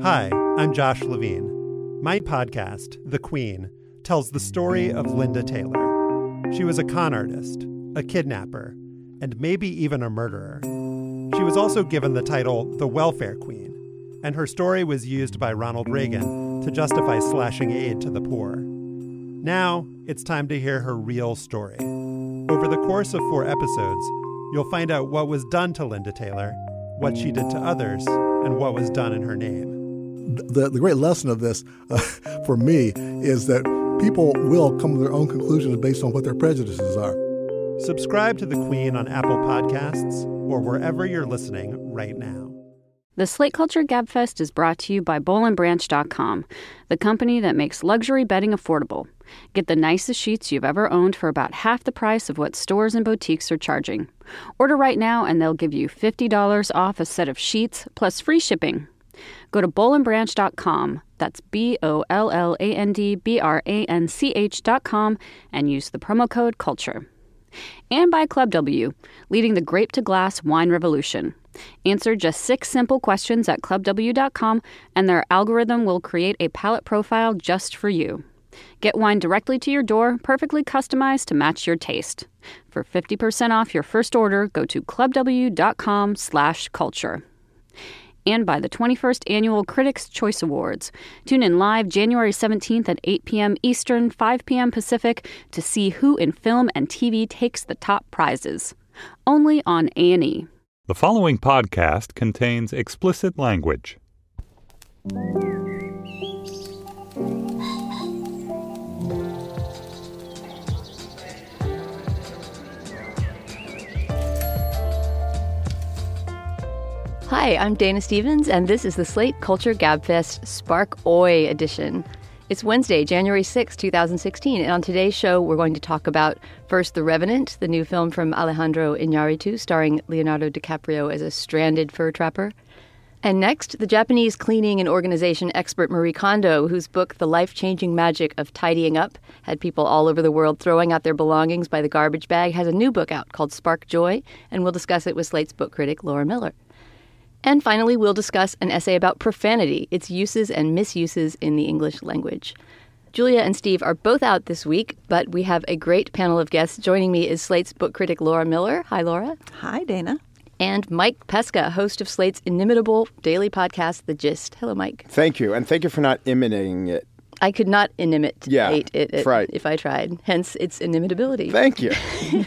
Hi, I'm Josh Levine. My podcast, The Queen, tells the story of Linda Taylor. She was a con artist, a kidnapper, and maybe even a murderer. She was also given the title the Welfare Queen, and her story was used by Ronald Reagan to justify slashing aid to the poor. Now, it's time to hear her real story. Over the course of 4 episodes, you'll find out what was done to Linda Taylor, what she did to others, and what was done in her name. The great lesson of this, for me, is that people will come to their own conclusions based on what their prejudices are. Subscribe to The Queen on Apple Podcasts or wherever you're listening right now. The Slate Culture Gabfest is brought to you by BowlandBranch.com, the company that makes luxury bedding affordable. Get the nicest sheets you've ever owned for about half the price of what stores and boutiques are charging. Order right now and they'll give you $50 off a set of sheets plus free shipping. Go to BowlandBranch.com, that's BOLLANDBRANCH.com, and use the promo code CULTURE. And by Club W, leading the grape-to-glass wine revolution. Answer just 6 simple questions at clubw.com, and their algorithm will create a palate profile just for you. Get wine directly to your door, perfectly customized to match your taste. For 50% off your first order, go to clubw.com/culture. And by the 21st Annual Critics' Choice Awards. Tune in live January 17th at 8 p.m. Eastern, 5 p.m. Pacific to see who in film and TV takes the top prizes. Only on A&E. The following podcast contains explicit language. Hi, I'm Dana Stevens, and this is the Slate Culture Gabfest Spark Oi edition. It's Wednesday, January 6, 2016, and on today's show, we're going to talk about first The Revenant, the new film from Alejandro Iñárritu, starring Leonardo DiCaprio as a stranded fur trapper. And next, the Japanese cleaning and organization expert Marie Kondo, whose book The Life-Changing Magic of Tidying Up had people all over the world throwing out their belongings by the garbage bag, has a new book out called Spark Joy, and we'll discuss it with Slate's book critic Laura Miller. And finally, we'll discuss an essay about profanity, its uses and misuses in the English language. Julia and Steve are both out this week, but we have a great panel of guests. Joining me is Slate's book critic Laura Miller. Hi, Laura. Hi, Dana. And Mike Pesca, host of Slate's inimitable daily podcast, The Gist. Hello, Mike. Thank you. And thank you for not imitating it. I could not inimicate it right. if I tried. Hence, its inimitability. Thank you.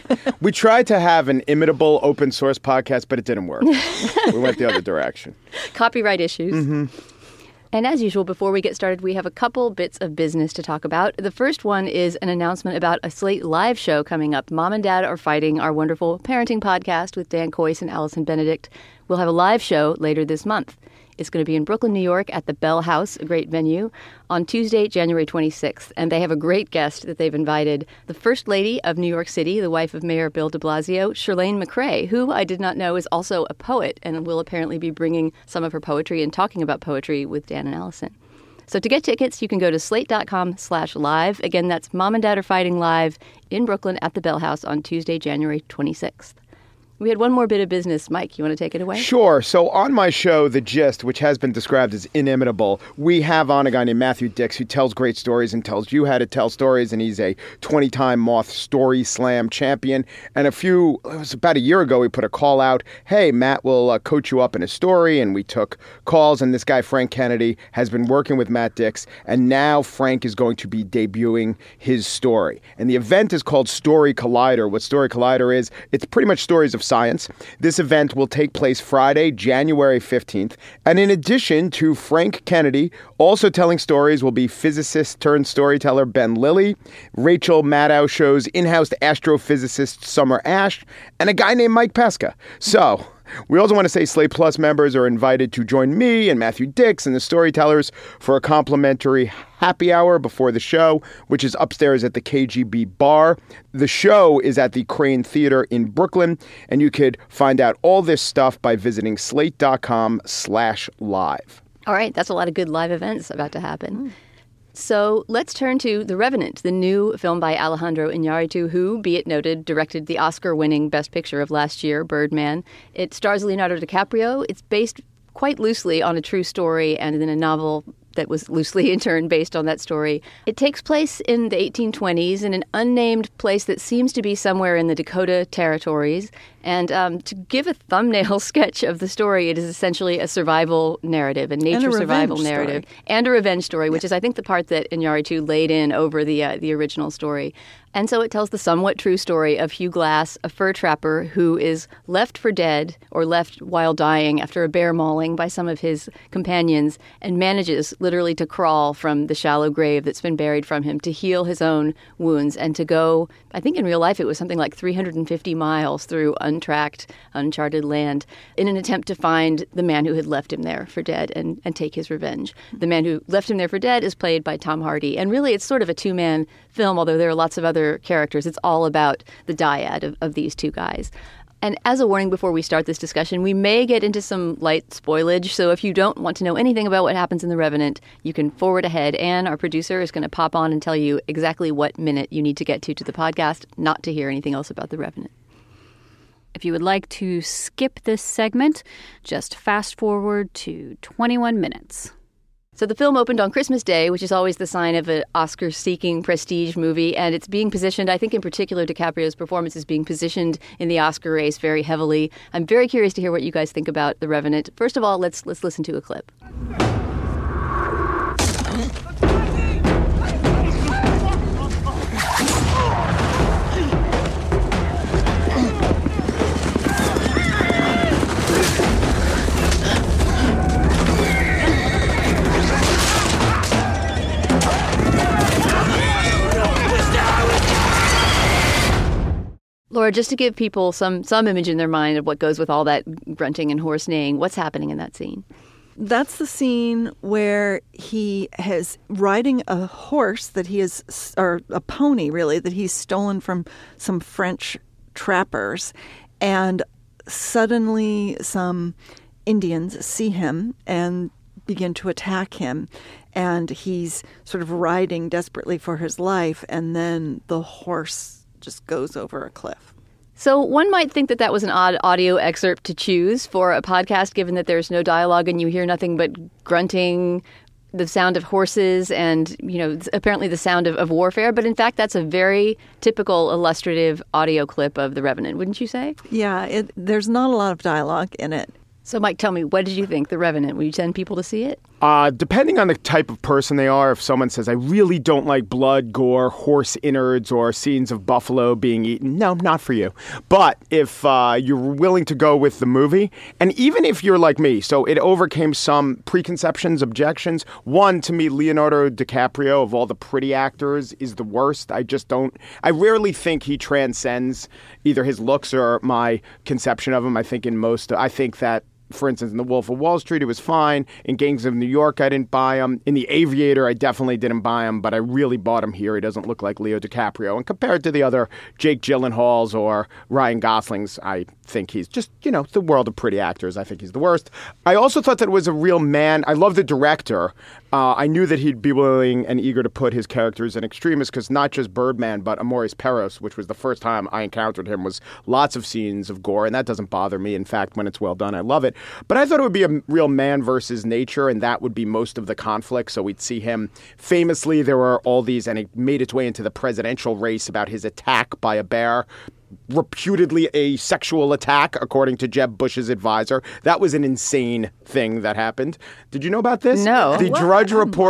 We tried to have an imitable open source podcast, but it didn't work. We went the other direction. Copyright issues. Mm-hmm. And as usual, before we get started, we have a couple bits of business to talk about. The first one is an announcement about a Slate Live show coming up. Mom and Dad Are Fighting, our wonderful parenting podcast with Dan Coyce and Allison Benedict. We'll have a live show later this month. It's going to be in Brooklyn, New York at the Bell House, a great venue, on Tuesday, January 26th. And they have a great guest that they've invited, the First Lady of New York City, the wife of Mayor Bill de Blasio, Chirlane McCray, who I did not know is also a poet and will apparently be bringing some of her poetry and talking about poetry with Dan and Allison. So to get tickets, you can go to slate.com/live. Again, that's Mom and Dad Are Fighting live in Brooklyn at the Bell House on Tuesday, January 26th. We had one more bit of business. Mike, you want to take it away? Sure. So on my show, The Gist, which has been described as inimitable, we have on a guy named Matthew Dix who tells great stories and tells you how to tell stories. And he's a 20-time Moth Story Slam champion. And it was about a year ago, we put a call out. Hey, Matt will coach you up in a story. And we took calls. And this guy, Frank Kennedy, has been working with Matt Dix. And now Frank is going to be debuting his story. And the event is called Story Collider. What Story Collider is, it's pretty much stories of science. This event will take place Friday, January 15th. And in addition to Frank Kennedy, also telling stories will be physicist turned storyteller Ben Lilly, Rachel Maddow Show's in-house astrophysicist Summer Ash, and a guy named Mike Pesca. So we also want to say Slate Plus members are invited to join me and Matthew Dix and the storytellers for a complimentary happy hour before the show, which is upstairs at the KGB bar. The show is at the Crane Theater in Brooklyn, and you could find out all this stuff by visiting slate.com/live. All right, that's a lot of good live events about to happen. So let's turn to The Revenant, the new film by Alejandro Iñárritu, who, be it noted, directed the Oscar-winning Best Picture of last year, Birdman. It stars Leonardo DiCaprio. It's based quite loosely on a true story and then a novel that was loosely in turn based on that story. It takes place in the 1820s in an unnamed place that seems to be somewhere in the Dakota Territories. And to give a thumbnail sketch of the story, it is essentially a survival narrative, a nature survival narrative, and a revenge story, which is, I think, the part that Iñárritu laid in over the original story. And so it tells the somewhat true story of Hugh Glass, a fur trapper who is left for dead or left while dying after a bear mauling by some of his companions and manages literally to crawl from the shallow grave that's been buried from him to heal his own wounds and to go, I think in real life it was something like 350 miles through untracked, uncharted land in an attempt to find the man who had left him there for dead and take his revenge. The man who left him there for dead is played by Tom Hardy. And really it's sort of a two-man film, although there are lots of other characters. It's all about the dyad of these two guys. And as a warning before we start this discussion, we may get into some light spoilage. So if you don't want to know anything about what happens in The Revenant, you can forward ahead. And our producer is going to pop on and tell you exactly what minute you need to get to the podcast, not to hear anything else about The Revenant. If you would like to skip this segment, just fast forward to 21 minutes. So the film opened on Christmas Day, which is always the sign of an Oscar-seeking prestige movie, and it's being positioned, I think in particular DiCaprio's performance is being positioned in the Oscar race very heavily. I'm very curious to hear what you guys think about The Revenant. First of all, let's listen to a clip. Laura, just to give people some image in their mind of what goes with all that grunting and horse neighing, what's happening in that scene? That's the scene where he is riding a horse that he is, or a pony really, that he's stolen from some French trappers. And suddenly some Indians see him and begin to attack him. And he's sort of riding desperately for his life. And then the horse just goes over a cliff. So one might think that that was an odd audio excerpt to choose for a podcast, given that there's no dialogue and you hear nothing but grunting, the sound of horses, and, apparently the sound of warfare. But in fact, that's a very typical illustrative audio clip of The Revenant, wouldn't you say? Yeah, there's not a lot of dialogue in it. So, Mike, tell me, what did you think, The Revenant? Will you send people to see it? Depending on the type of person they are, if someone says, I really don't like blood, gore, horse innards, or scenes of buffalo being eaten, no, not for you. But if you're willing to go with the movie, and even if you're like me, so it overcame some preconceptions, objections. One, to me, Leonardo DiCaprio, of all the pretty actors, is the worst. I rarely think he transcends either his looks or my conception of him. I think that, for instance, in The Wolf of Wall Street, it was fine. In Gangs of New York, I didn't buy him. In The Aviator, I definitely didn't buy him, but I really bought him here. He doesn't look like Leo DiCaprio. And compared to the other Jake Gyllenhaals or Ryan Goslings, I think he's just, the world of pretty actors. I think he's the worst. I also thought that it was a real man. I love the director. I knew that he'd be willing and eager to put his characters in extremis because not just Birdman, but Amores Perros, which was the first time I encountered him, was lots of scenes of gore, and that doesn't bother me. In fact, when it's well done, I love it. But I thought it would be a real man versus nature, and that would be most of the conflict. So we'd see him famously. There were all these, and it made its way into the presidential race about his attack by a bear. Reputedly a sexual attack, according to Jeb Bush's advisor. That was an insane thing that happened. Did you know about this? No. The Drudge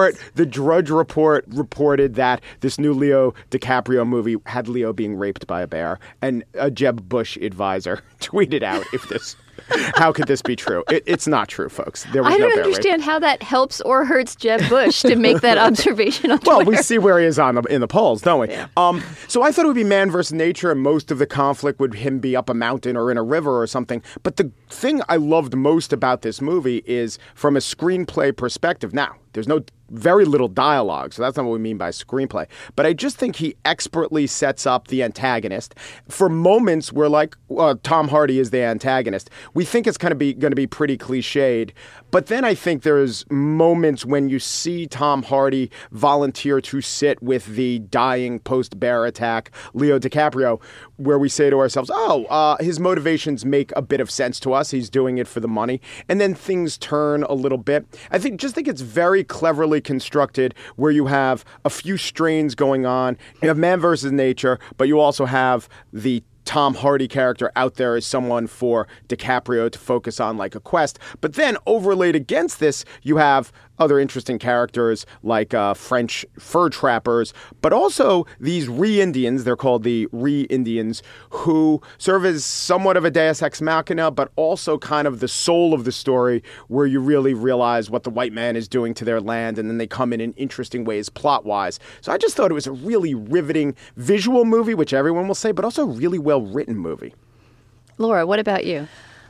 Report reported that this new Leo DiCaprio movie had Leo being raped by a bear, and a Jeb Bush advisor tweeted out, how could this be true? It's not true, folks. There was I no don't bear understand rape. how that helps or hurts Jeb Bush to make that observation on Twitter. Well, we see where he is in the polls, don't we? Yeah. So I thought it would be man versus nature, and most of the conflict would him be up a mountain or in a river or something. But the thing I loved most about this movie is from a screenplay perspective. Now, there's very little dialogue, so that's not what we mean by screenplay. But I just think he expertly sets up the antagonist. For moments where, Tom Hardy is the antagonist, we think it's going to be pretty cliched. But then I think there's moments when you see Tom Hardy volunteer to sit with the dying post-bear attack Leo DiCaprio, where we say to ourselves, his motivations make a bit of sense to us. He's doing it for the money. And then things turn a little bit. I think it's very cleverly constructed, where you have a few strains going on. You have man versus nature, but you also have the Tom Hardy character out there as someone for DiCaprio to focus on, like a quest. But then overlaid against this, you have other interesting characters like French fur trappers, but also these Re-Indians, they're called the Re-Indians, who serve as somewhat of a deus ex machina, but also kind of the soul of the story, where you really realize what the white man is doing to their land, and then they come in interesting ways plot-wise. So I just thought it was a really riveting visual movie, which everyone will say, but also a really well-written movie. Laura, what about you?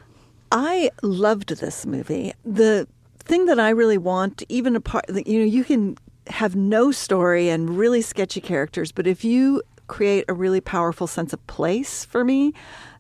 I loved this movie. The thing that I really want, even apart, you can have no story and really sketchy characters, but if you create a really powerful sense of place for me,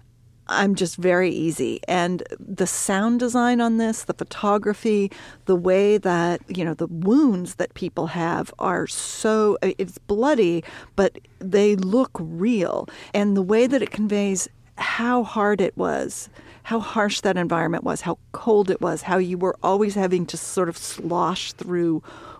I'm just very easy. And the sound design on this, the photography, the way that, the wounds that people have are so, it's bloody, but they look real. And the way that it conveys how hard it was, how harsh that environment was, how cold it was, how you were always having to sort of slosh through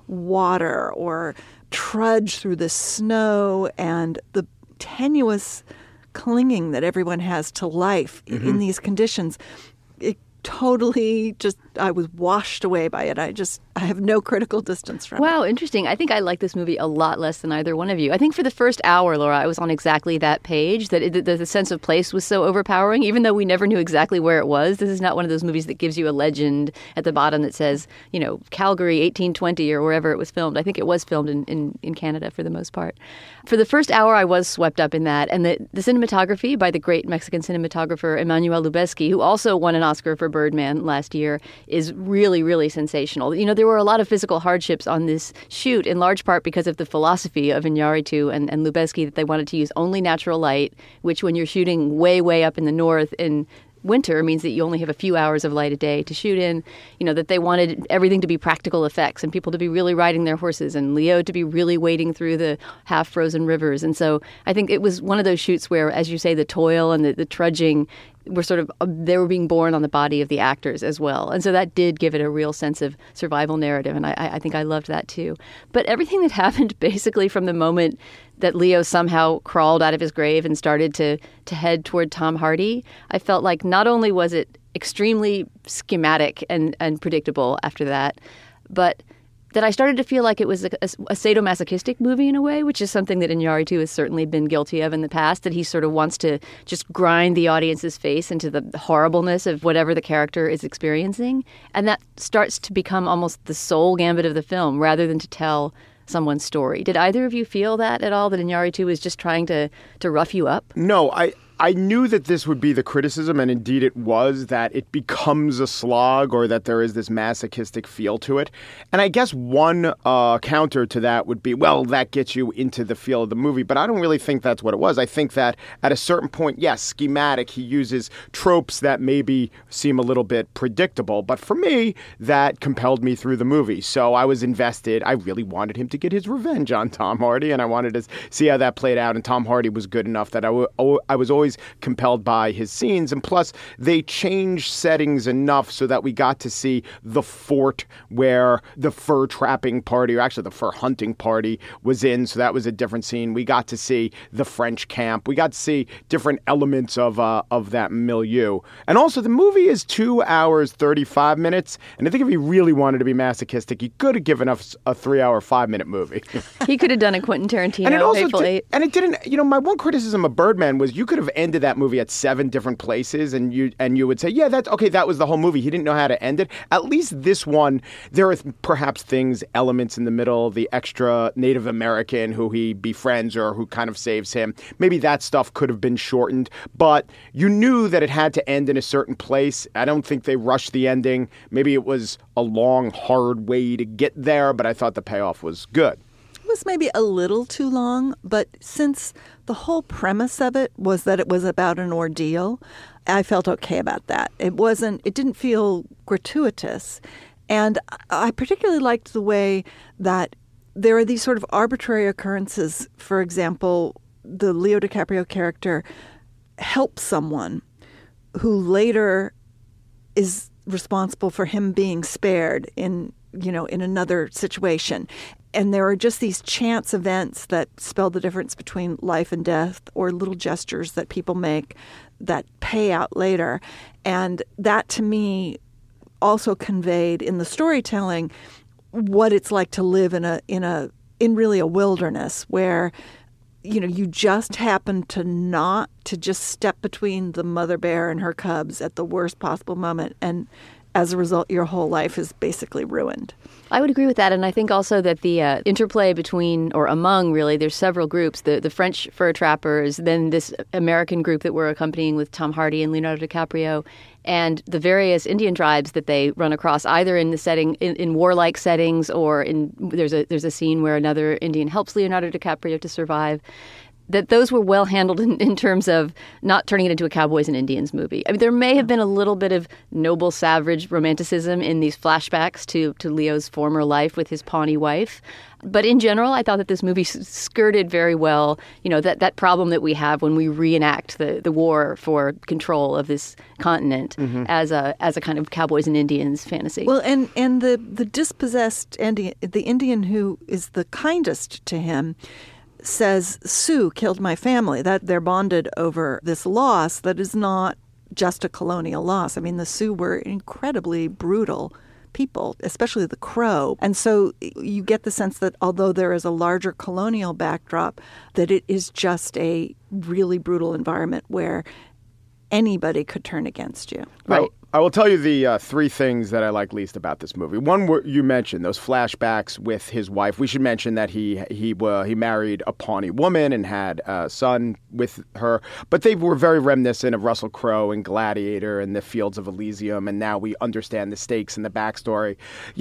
water or trudge through the snow, and the tenuous clinging that everyone has to life in these conditions. It totally I was washed away by it. I have no critical distance from it. Wow, interesting. I think I like this movie a lot less than either one of you. I think for the first hour, Laura, I was on exactly that page, that the sense of place was so overpowering, even though we never knew exactly where it was. This is not one of those movies that gives you a legend at the bottom that says, Calgary, 1820, or wherever it was filmed. I think it was filmed in Canada for the most part. For the first hour, I was swept up in that. And the cinematography by the great Mexican cinematographer Emmanuel Lubezki, who also won an Oscar for Birdman last year, is really, really sensational. There were a lot of physical hardships on this shoot, in large part because of the philosophy of Iñárritu and Lubezki, that they wanted to use only natural light, which when you're shooting way, way up in the north in winter means that you only have a few hours of light a day to shoot in. That they wanted everything to be practical effects and people to be really riding their horses and Leo to be really wading through the half-frozen rivers. And so I think it was one of those shoots where, as you say, the toil and the trudging were they were being born on the body of the actors as well. And so that did give it a real sense of survival narrative. And I think I loved that too. But everything that happened basically from the moment that Leo somehow crawled out of his grave and started to head toward Tom Hardy, I felt like not only was it extremely schematic and predictable after that, but that I started to feel like it was a sadomasochistic movie in a way, which is something that Iñárritu has certainly been guilty of in the past, that he sort of wants to just grind the audience's face into the horribleness of whatever the character is experiencing. And that starts to become almost the sole gambit of the film, rather than to tell someone's story. Did either of you feel that at all, that Iñárritu was just trying to rough you up? No, I knew that this would be the criticism, and indeed it was, that it becomes a slog, or that there is this masochistic feel to it. And I guess one counter to that would be, well, that gets you into the feel of the movie, but I don't really think that's what it was. I think that at a certain point, yes, schematic, he uses tropes that maybe seem a little bit predictable, but for me, that compelled me through the movie. So I was invested. I really wanted him to get his revenge on Tom Hardy, and I wanted to see how that played out, and Tom Hardy was good enough that I was always compelled by his scenes. And plus, they changed settings enough so that we got to see the fort where the fur trapping party, or actually the fur hunting party, was in. So that was a different scene. We got to see the French camp. We got to see different elements of that milieu. And also, the movie is 2 hours, 35 minutes. And I think if he really wanted to be masochistic, he could have given us a 3-hour, 5-minute movie. He could have done a Quentin Tarantino, Hateful Eight. And it didn't, my one criticism of Birdman was you could have ended that movie at 7 different places, and you would say, yeah, that's okay, that was the whole movie. He didn't know how to end it. At least this one, there are perhaps elements in the middle, the extra Native American who he befriends or who kind of saves him. Maybe that stuff could have been shortened, but you knew that it had to end in a certain place. I don't think they rushed the ending. Maybe it was a long, hard way to get there, but I thought the payoff was good. Was maybe a little too long, but since the whole premise of it was that it was about an ordeal, I felt okay about that. It didn't feel gratuitous. And I particularly liked the way that there are these sort of arbitrary occurrences. For example, the Leo DiCaprio character helps someone who later is responsible for him being spared in another situation. And there are just these chance events that spell the difference between life and death, or little gestures that people make that pay out later. And that, to me, also conveyed in the storytelling what it's like to live in really a wilderness where, you just happen to just step between the mother bear and her cubs at the worst possible moment. And as a result, your whole life is basically ruined. I would agree with that. And I think also that the interplay between, or among, really, there's several groups, the French fur trappers, then this American group that we're accompanying with Tom Hardy and Leonardo DiCaprio, and the various Indian tribes that they run across, either in the setting, in warlike settings, or there's a scene where another Indian helps Leonardo DiCaprio to survive. That those were well handled in terms of not turning it into a Cowboys and Indians movie. I mean, there may have been a little bit of noble savage romanticism in these flashbacks to Leo's former life with his Pawnee wife. But in general, I thought that this movie skirted very well, that problem that we have when we reenact the war for control of this continent as a kind of Cowboys and Indians fantasy. Well, and the dispossessed Indian, the Indian who is the kindest to him, says, Sioux killed my family, that they're bonded over this loss that is not just a colonial loss. I mean, the Sioux were incredibly brutal people, especially the Crow. And so you get the sense that although there is a larger colonial backdrop, that it is just a really brutal environment where anybody could turn against you. Right. I will tell you the three things that I like least about this movie. One, you mentioned those flashbacks with his wife. We should mention that he married a Pawnee woman and had a son with her. But they were very reminiscent of Russell Crowe and Gladiator and the Fields of Elysium. And now we understand the stakes and the backstory.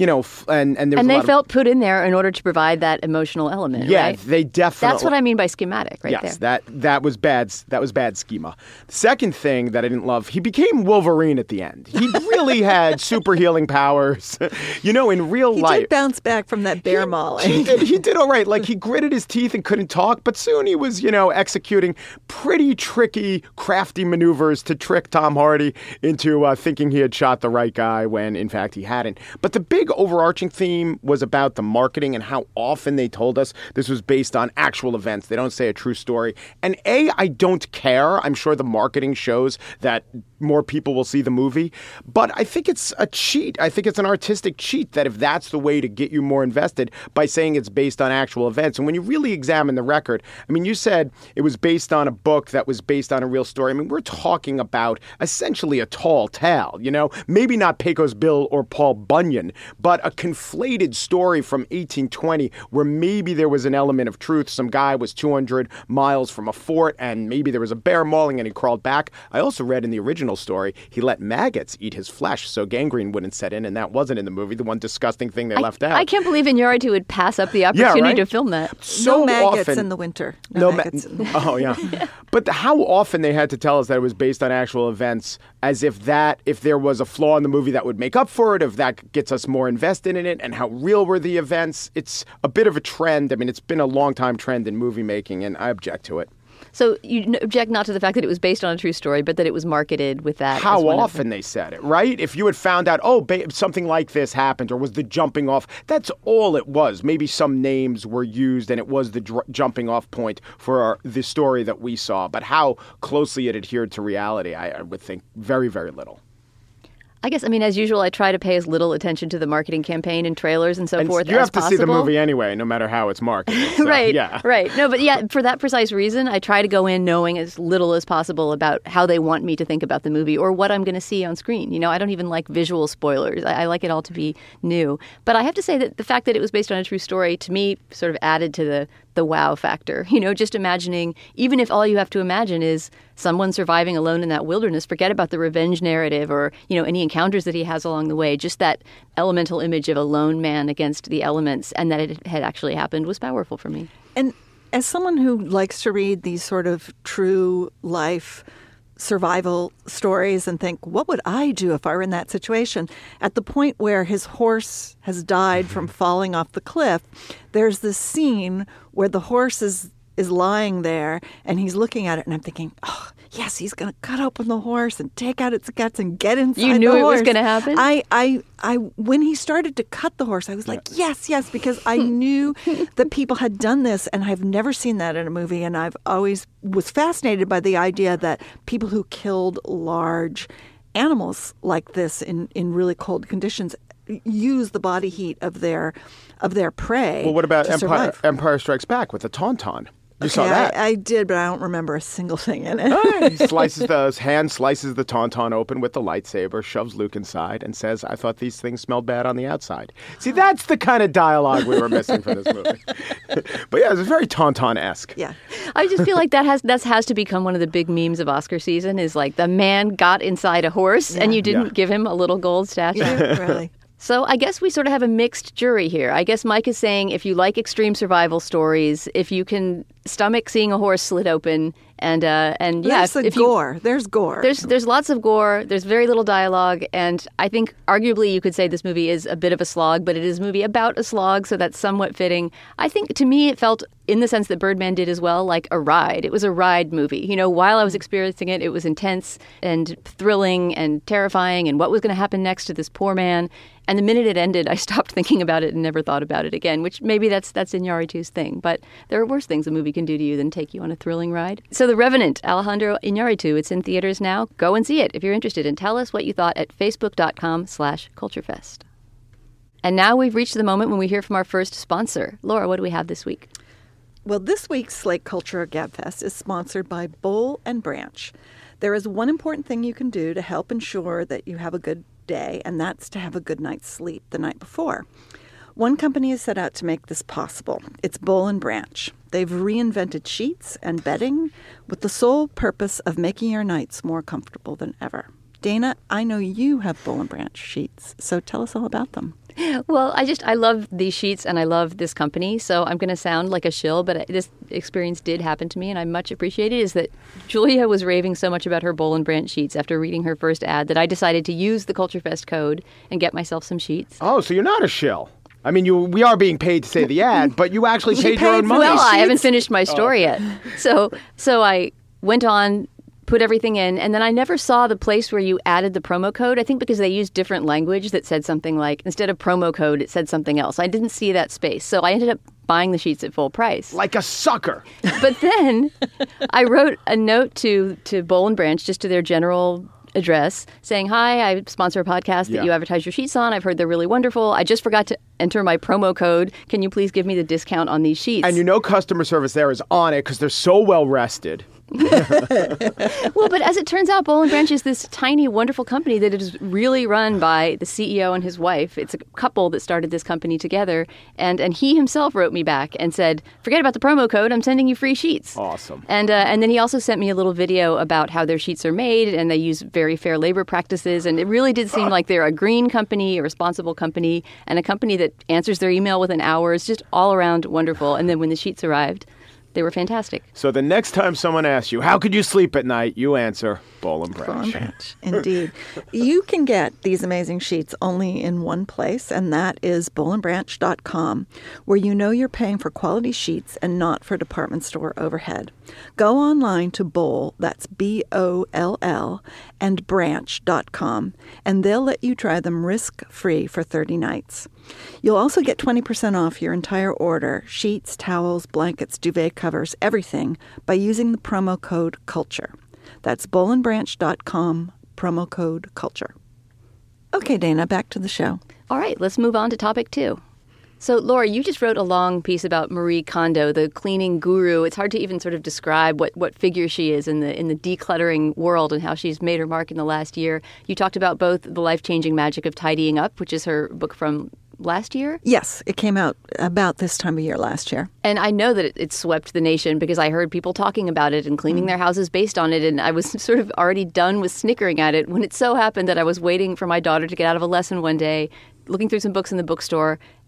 And they felt put in there in order to provide that emotional element. Yeah, right? They definitely. That's what I mean by schematic, right? Yes, there. that was bad. That was bad schema. The second thing that I didn't love, he became Wolverine at the end. He really had super healing powers. In real life. He did bounce back from that bear mauling. He did all right. Like, he gritted his teeth and couldn't talk, but soon he was, executing pretty tricky, crafty maneuvers to trick Tom Hardy into thinking he had shot the right guy when, in fact, he hadn't. But the big overarching theme was about the marketing and how often they told us this was based on actual events. They don't say a true story. And I don't care. I'm sure the marketing shows that more people will see the movie. But I think it's a cheat. I think it's an artistic cheat that if that's the way to get you more invested by saying it's based on actual events. And when you really examine the record, I mean, you said it was based on a book that was based on a real story. I mean, we're talking about essentially a tall tale, maybe not Pecos Bill or Paul Bunyan, but a conflated story from 1820 where maybe there was an element of truth. Some guy was 200 miles from a fort and maybe there was a bear mauling and he crawled back. I also read in the original story, he let maggots eat his flesh so gangrene wouldn't set in, and that wasn't in the movie, the one disgusting thing they left out. I can't believe Iñárritu would pass up the opportunity to film that. So no maggots often, in the winter. No maggots. Oh, yeah. But how often they had to tell us that it was based on actual events, as if there was a flaw in the movie that would make up for it, if that gets us more invested in it, and how real were the events. It's a bit of a trend. I mean, it's been a long time trend in movie making, and I object to it. So you object not to the fact that it was based on a true story, but that it was marketed with that. How often they said it, right? If you had found out, something like this happened, or was the jumping off, that's all it was. Maybe some names were used and it was the jumping off point for the story that we saw. But how closely it adhered to reality, I would think very, very little. I guess, as usual, I try to pay as little attention to the marketing campaign and trailers and so forth as possible. You have to see the movie anyway, no matter how it's marketed. So, right, yeah. Right. No, but yeah, for that precise reason, I try to go in knowing as little as possible about how they want me to think about the movie or what I'm going to see on screen. I don't even like visual spoilers. I like it all to be new. But I have to say that the fact that it was based on a true story, to me, sort of added to the wow factor. Just imagining, even if all you have to imagine is someone surviving alone in that wilderness, forget about the revenge narrative or, any encounters that he has along the way. Just that elemental image of a lone man against the elements and that it had actually happened was powerful for me. And as someone who likes to read these sort of true life survival stories and think, what would I do if I were in that situation? At the point where his horse has died from falling off the cliff, there's this scene where the horse is lying there and he's looking at it, and I'm thinking, oh, yes, he's going to cut open the horse and take out its guts and get inside the horse. You knew it was going to happen? I when he started to cut the horse, I was like, yes, because I knew that people had done this, and I've never seen that in a movie, and I've always was fascinated by the idea that people who killed large animals like this in really cold conditions use the body heat of their prey. Well, what about to survive. Empire Strikes Back with the Tauntaun? You saw that. I did, but I don't remember a single thing in it. He slices the Tauntaun open with the lightsaber, shoves Luke inside, and says, "I thought these things smelled bad on the outside." See, that's the kind of dialogue we were missing from this movie. But yeah, it's very Tauntaun-esque. Yeah. I just feel like that has to become one of the big memes of Oscar season, is like the man got inside a horse and you didn't give him a little gold statue. Yeah, really. So I guess we sort of have a mixed jury here. I guess Mike is saying if you like extreme survival stories, if you can stomach seeing a horse slit open, and there's gore. There's gore. There's lots of gore. There's very little dialogue, and I think arguably you could say this movie is a bit of a slog, but it is a movie about a slog, so that's somewhat fitting. I think to me it felt, in the sense that Birdman did as well, like a ride. It was a ride movie. You know, while I was experiencing it, it was intense and thrilling and terrifying, and what was going to happen next to this poor man. And the minute it ended, I stopped thinking about it and never thought about it again, which maybe that's Iñárritu's thing. But there are worse things a movie can do to you than take you on a thrilling ride. So The Revenant, Alejandro Iñárritu, it's in theaters now. Go and see it if you're interested, and tell us what you thought at facebook.com/culturefest. And now we've reached the moment when we hear from our first sponsor. Laura, what do we have this week? Well, this week's Slate Culture Gabfest is sponsored by Boll and Branch. There is one important thing you can do to help ensure that you have a good day, and that's to have a good night's sleep the night before. One company has set out to make this possible. It's Boll and Branch. They've reinvented sheets and bedding with the sole purpose of making your nights more comfortable than ever. Dana, I know you have Boll and Branch sheets, so tell us all about them. Well, I love these sheets and I love this company, so I'm going to sound like a shill, but this experience did happen to me and I much appreciate it, is that Julia was raving so much about her Boll and Branch sheets after reading her first ad that I decided to use the CultureFest code and get myself some sheets. Oh, so you're not a shill. I mean, we are being paid to say the ad, but you actually paid your own money. Well, I haven't finished my story yet. So I went on, put everything in, and then I never saw the place where you added the promo code. I think because they used different language that said something like, instead of promo code, it said something else. I didn't see that space. So I ended up buying the sheets at full price. Like a sucker. But then I wrote a note to Boll and Branch, just to their general address, saying, hi, I sponsor a podcast that you advertise your sheets on. I've heard they're really wonderful. I just forgot to enter my promo code. Can you please give me the discount on these sheets? And customer service there is on it because they're so well rested. Well, but as it turns out, Boll and Branch is this tiny, wonderful company that is really run by the CEO and his wife. It's a couple that started this company together, and he himself wrote me back and said, forget about the promo code, I'm sending you free sheets. Awesome. And then he also sent me a little video about how their sheets are made, and they use very fair labor practices, and it really did seem like they're a green company, a responsible company, and a company that answers their email within hours, just all around wonderful. And then when the sheets arrived, they were fantastic. So the next time someone asks you, how could you sleep at night? You answer, Boll and Branch. Boll and Branch, indeed. You can get these amazing sheets only in one place, and that is bollandbranch.com, where you know you're paying for quality sheets and not for department store overhead. Go online to Boll, that's B-O-L-L, and branch.com, and they'll let you try them risk-free for 30 nights. You'll also get 20% off your entire order, sheets, towels, blankets, duvet covers, everything, by using the promo code CULTURE. That's bollandbranch.com, promo code CULTURE. Okay, Dana, back to the show. All right, let's move on to topic 2. So, Laura, you just wrote a long piece about Marie Kondo, the cleaning guru. It's hard to even sort of describe what figure she is in the decluttering world and how she's made her mark in the last year. You talked about both The Life-Changing Magic of Tidying Up, which is her book from last year? Yes, it came out about this time of year last year. And I know that it swept the nation because I heard people talking about it and cleaning their houses based on it, and I was sort of already done with snickering at it when it so happened that I was waiting for my daughter to get out of a lesson one day, looking through some books in the bookstore,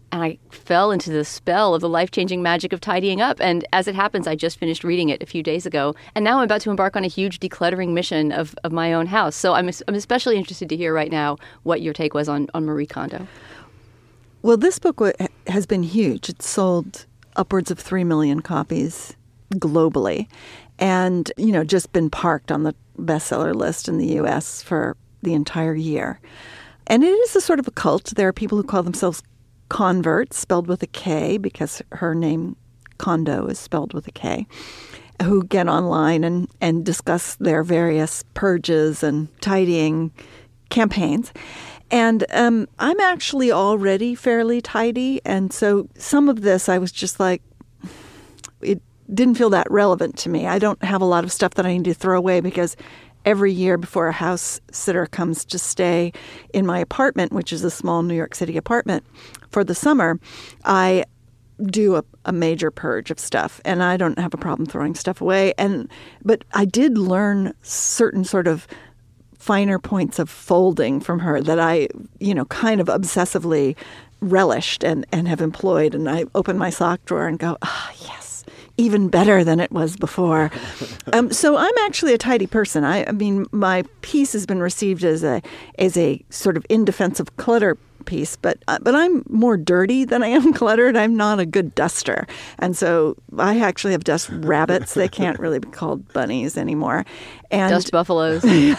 and I fell into the spell of the life-changing magic of tidying up. And as it happens, I just finished reading it a few days ago. And now I'm about to embark on a huge decluttering mission of my own house. So I'm especially interested to hear right now what your take was on Marie Kondo. Well, this book has been huge. It's sold upwards of 3 million copies globally and, just been parked on the bestseller list in the U.S. for the entire year. And it is a sort of a cult. There are people who call themselves converts, spelled with a K, because her name Kondo is spelled with a K, who get online and discuss their various purges and tidying campaigns. And I'm actually already fairly tidy. And so some of this, I was just like, it didn't feel that relevant to me. I don't have a lot of stuff that I need to throw away because every year before a house sitter comes to stay in my apartment, which is a small New York City apartment, for the summer, I do a major purge of stuff, and I don't have a problem throwing stuff away. But I did learn certain sort of finer points of folding from her that I, kind of obsessively relished and have employed. And I open my sock drawer and go, yes, even better than it was before. So I'm actually a tidy person. I mean, my piece has been received as a sort of indefensive clutter piece, but I'm more dirty than I am cluttered. I'm not a good duster. And so I actually have dust rabbits. They can't really be called bunnies anymore. And dust buffaloes.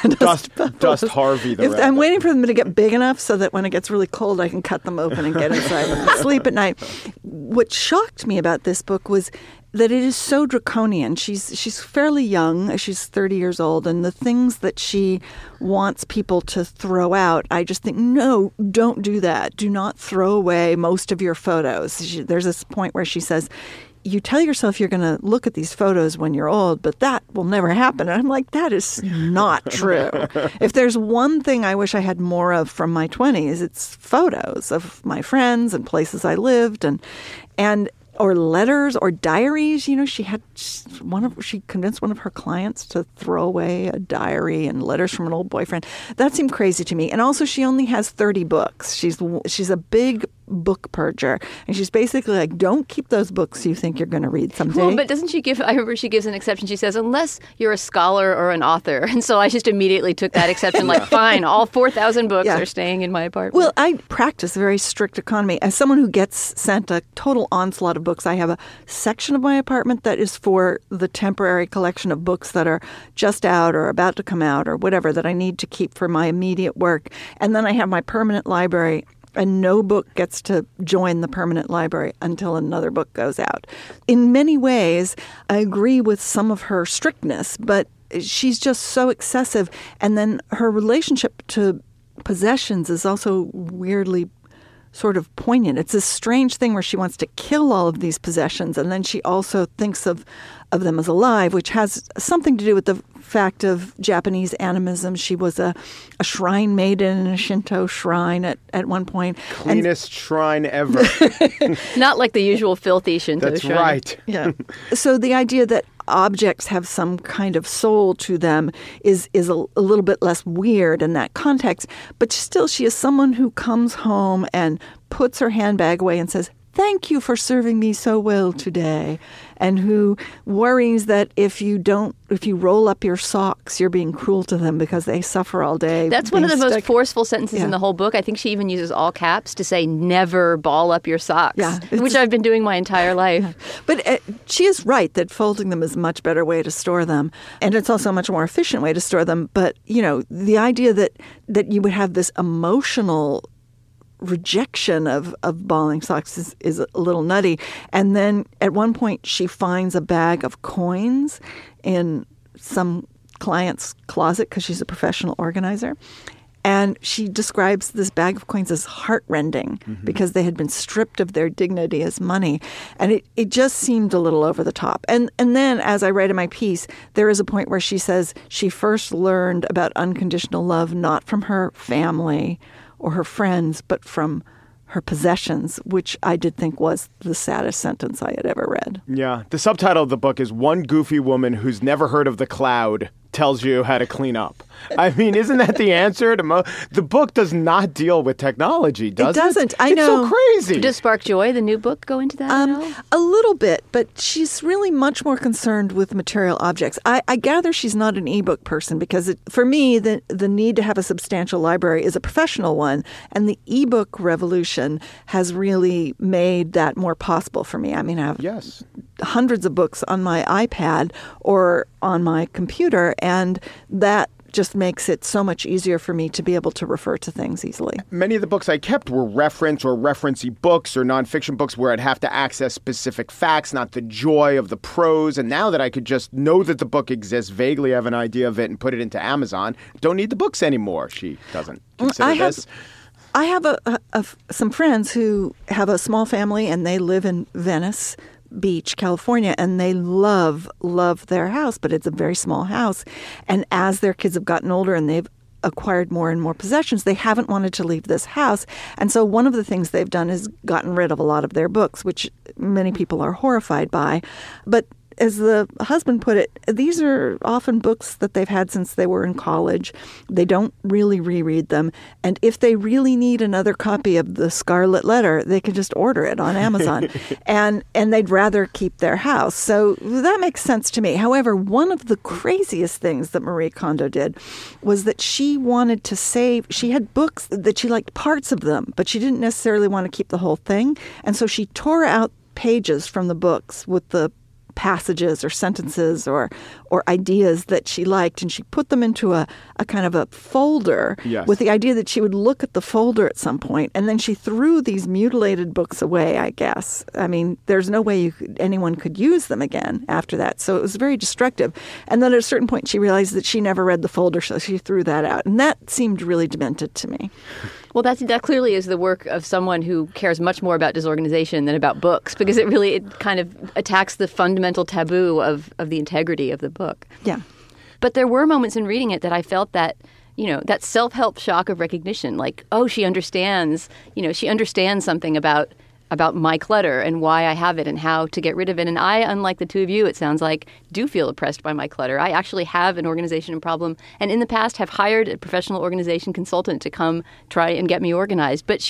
Dust Harvey the rabbit. I'm waiting for them to get big enough so that when it gets really cold, I can cut them open and get inside and sleep at night. What shocked me about this book was that it is so draconian. She's fairly young. She's 30 years old. And the things that she wants people to throw out, I just think, no, don't do that. Do not throw away most of your photos. There's this point where she says, you tell yourself you're going to look at these photos when you're old, but that will never happen. And I'm like, that is not true. If there's one thing I wish I had more of from my 20s, it's photos of my friends and places I lived and or letters or diaries. She convinced one of her clients to throw away a diary and letters from an old boyfriend. That seemed crazy to me. And also, she only has 30 books. She's a big book purger, and she's basically like, don't keep those books you think you're going to read someday. Well, but doesn't she give? I remember she gives an exception. She says, unless you're a scholar or an author. And so I just immediately took that exception. Like, fine, all 4,000 books are staying in my apartment. Well, I practice a very strict economy. As someone who gets sent a total onslaught of books, I have a section of my apartment that is for the temporary collection of books that are just out or about to come out or whatever that I need to keep for my immediate work. And then I have my permanent library, and no book gets to join the permanent library until another book goes out. In many ways, I agree with some of her strictness, but she's just so excessive. And then her relationship to possessions is also weirdly sort of poignant. It's a strange thing where she wants to kill all of these possessions, and then she also thinks of them as alive, which has something to do with the fact of Japanese animism. She was a shrine maiden in a Shinto shrine at one point. Cleanest shrine ever. Not like the usual filthy Shinto That's shrine. right. Yeah. So the idea that objects have some kind of soul to them is a little bit less weird in that context. But still, she is someone who comes home and puts her handbag away and says, thank you for serving me so well today, and who worries that if you roll up your socks, you're being cruel to them because they suffer all day. That's one of the most forceful sentences in the whole book. I think she even uses all caps to say, never ball up your socks, which I've been doing my entire life. Yeah. But she is right that folding them is a much better way to store them. And it's also a much more efficient way to store them. But, the idea that you would have this emotional rejection of balling socks is a little nutty. And then at one point she finds a bag of coins in some client's closet because she's a professional organizer. And she describes this bag of coins as heartrending because they had been stripped of their dignity as money. And it just seemed a little over the top. And then, as I write in my piece, there is a point where she says she first learned about unconditional love not from her family or her friends, but from her possessions, which I did think was the saddest sentence I had ever read. Yeah. The subtitle of the book is One Goofy Woman Who's Never Heard of the Cloud tells you how to clean up. I mean, isn't that the answer to the book does not deal with technology, does it? It doesn't. I it's know. So crazy. Does Spark Joy, the new book, go into that at all? A little bit, but she's really much more concerned with material objects. I gather she's not an ebook person because for me, the need to have a substantial library is a professional one, and the ebook revolution has really made that more possible for me. I mean, I have hundreds of books on my iPad or on my computer, and that just makes it so much easier for me to be able to refer to things easily. Many of the books I kept were reference or reference-y books or nonfiction books where I'd have to access specific facts, not the joy of the prose. And now that I could just know that the book exists, vaguely have an idea of it, and put it into Amazon, don't need the books anymore. She doesn't consider this. I have some friends who have a small family, and they live in Venice Beach, California, and they love their house, but it's a very small house. And as their kids have gotten older and they've acquired more and more possessions, they haven't wanted to leave this house. And so one of the things they've done is gotten rid of a lot of their books, which many people are horrified by. But as the husband put it, these are often books that they've had since they were in college. They don't really reread them. And if they really need another copy of The Scarlet Letter, they can just order it on Amazon. and they'd rather keep their house. So that makes sense to me. However, one of the craziest things that Marie Kondo did was that she wanted to save, she had books that she liked parts of them, but she didn't necessarily want to keep the whole thing. And so she tore out pages from the books with the passages or sentences or ideas that she liked, and she put them into a kind of a folder with the idea that she would look at the folder at some point, and then she threw these mutilated books away, I guess. I mean, there's no way anyone could use them again after that, so it was very destructive. And then at a certain point she realized that she never read the folder, so she threw that out, and that seemed really demented to me. Well, that clearly is the work of someone who cares much more about disorganization than about books, because it kind of attacks the fundamental taboo of the integrity of the book. Yeah. But there were moments in reading it that I felt that, that self-help shock of recognition, like, oh, she understands something about my clutter and why I have it and how to get rid of it. And I, unlike the two of you, it sounds like, do feel oppressed by my clutter. I actually have an organization problem, and in the past have hired a professional organization consultant to come try and get me organized. But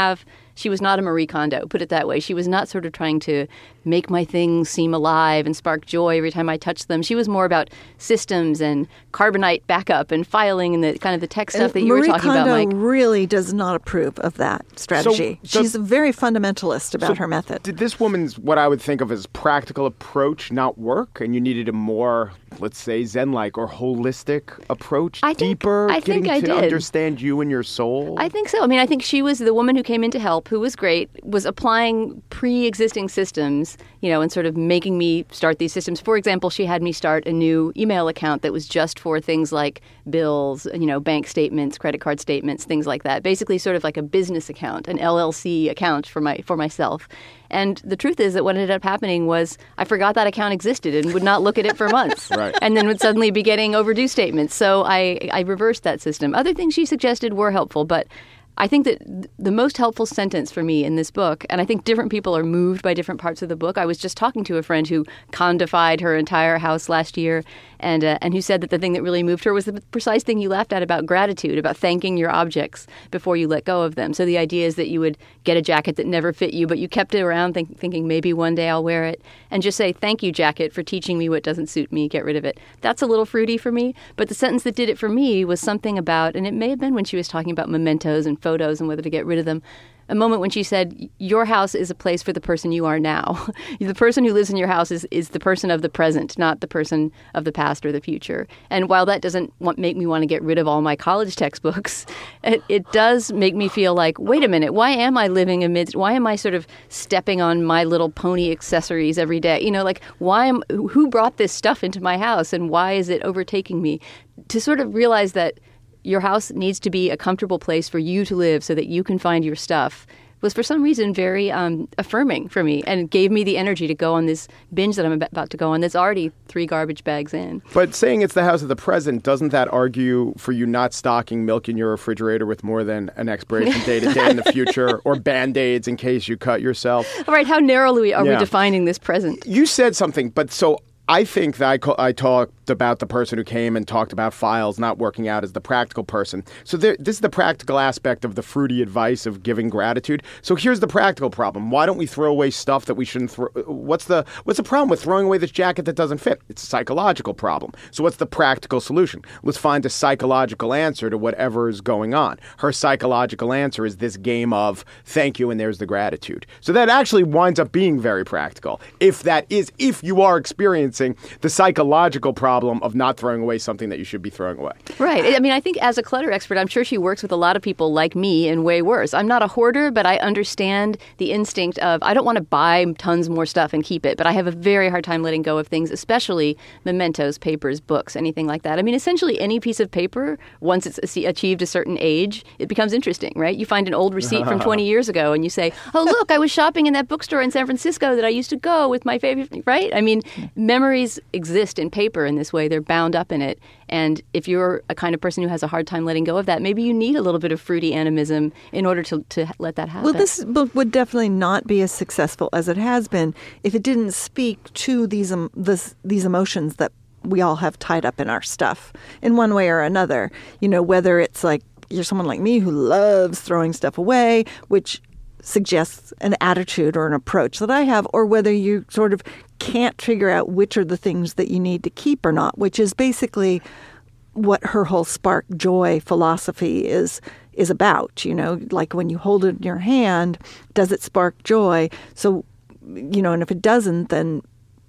she was not a Marie Kondo, put it that way. She was not sort of trying to make my things seem alive and spark joy every time I touched them. She was more about systems and Carbonite backup and filing and the kind of the tech stuff that you were talking about, Mike. Marie Kondo really does not approve of that strategy. She's very fundamentalist about her method. Did this woman's, what I would think of as practical approach, not work, and you needed a more, let's say, Zen-like or holistic approach, deeper, getting to understand you and your soul? I think so. I mean, I think she was the woman who came in to help, who was great, was applying pre-existing systems, and sort of making me start these systems. For example, she had me start a new email account that was just for things like bills, bank statements, credit card statements, things like that. Basically sort of like a business account, an LLC account for myself. And the truth is that what ended up happening was I forgot that account existed and would not look at it for months. Right. And then would suddenly be getting overdue statements. So I reversed that system. Other things she suggested were helpful, but I think that the most helpful sentence for me in this book, and I think different people are moved by different parts of the book. I was just talking to a friend who condified her entire house last year, and who said that the thing that really moved her was the precise thing you laughed at about gratitude, about thanking your objects before you let go of them. So the idea is that you would get a jacket that never fit you, but you kept it around thinking maybe one day I'll wear it, and just say, thank you, jacket, for teaching me what doesn't suit me, get rid of it. That's a little fruity for me, but the sentence that did it for me was something about, and it may have been when she was talking about mementos and photos and whether to get rid of them, a moment when she said, your house is a place for the person you are now. The person who lives in your house is the person of the present, not the person of the past or the future. And while that doesn't make me want to get rid of all my college textbooks, it does make me feel like, wait a minute, why am I sort of stepping on My Little Pony accessories every day? Who brought this stuff into my house and why is it overtaking me? To sort of realize that your house needs to be a comfortable place for you to live so that you can find your stuff was for some reason very affirming for me and gave me the energy to go on this binge that I'm about to go on that's already 3 garbage bags in. But saying it's the house of the present, doesn't that argue for you not stocking milk in your refrigerator with more than an expiration date a day in the future, or Band-Aids in case you cut yourself? All right, how narrowly are we defining this present? You said something, but so I think that I talked about the person who came and talked about files not working out as the practical person. So this is the practical aspect of the fruity advice of giving gratitude. So here's the practical problem. Why don't we throw away stuff that we shouldn't throw? What's the problem with throwing away this jacket that doesn't fit? It's a psychological problem. So what's the practical solution? Let's find a psychological answer to whatever is going on. Her psychological answer is this game of thank you and there's the gratitude. So that actually winds up being very practical. If you are experiencing the psychological problem of not throwing away something that you should be throwing away. Right. I mean, I think as a clutter expert, I'm sure she works with a lot of people like me and way worse. I'm not a hoarder, but I understand the instinct of I don't want to buy tons more stuff and keep it, but I have a very hard time letting go of things, especially mementos, papers, books, anything like that. I mean, essentially any piece of paper, once it's achieved a certain age, it becomes interesting, right? You find an old receipt from 20 years ago and you say, oh, look, I was shopping in that bookstore in San Francisco that I used to go with my favorite, right? I mean, memories exist in paper in this way. They're bound up in it. And if you're a kind of person who has a hard time letting go of that, maybe you need a little bit of fruity animism in order to let that happen. Well, this book would definitely not be as successful as it has been if it didn't speak to these emotions that we all have tied up in our stuff in one way or another. You know, whether it's like you're someone like me who loves throwing stuff away, which suggests an attitude or an approach that I have, or whether you sort of can't figure out which are the things that you need to keep or not, which is basically what her whole spark joy philosophy is about. You know, like when you hold it in your hand, does it spark joy? So, you know, and if it doesn't, then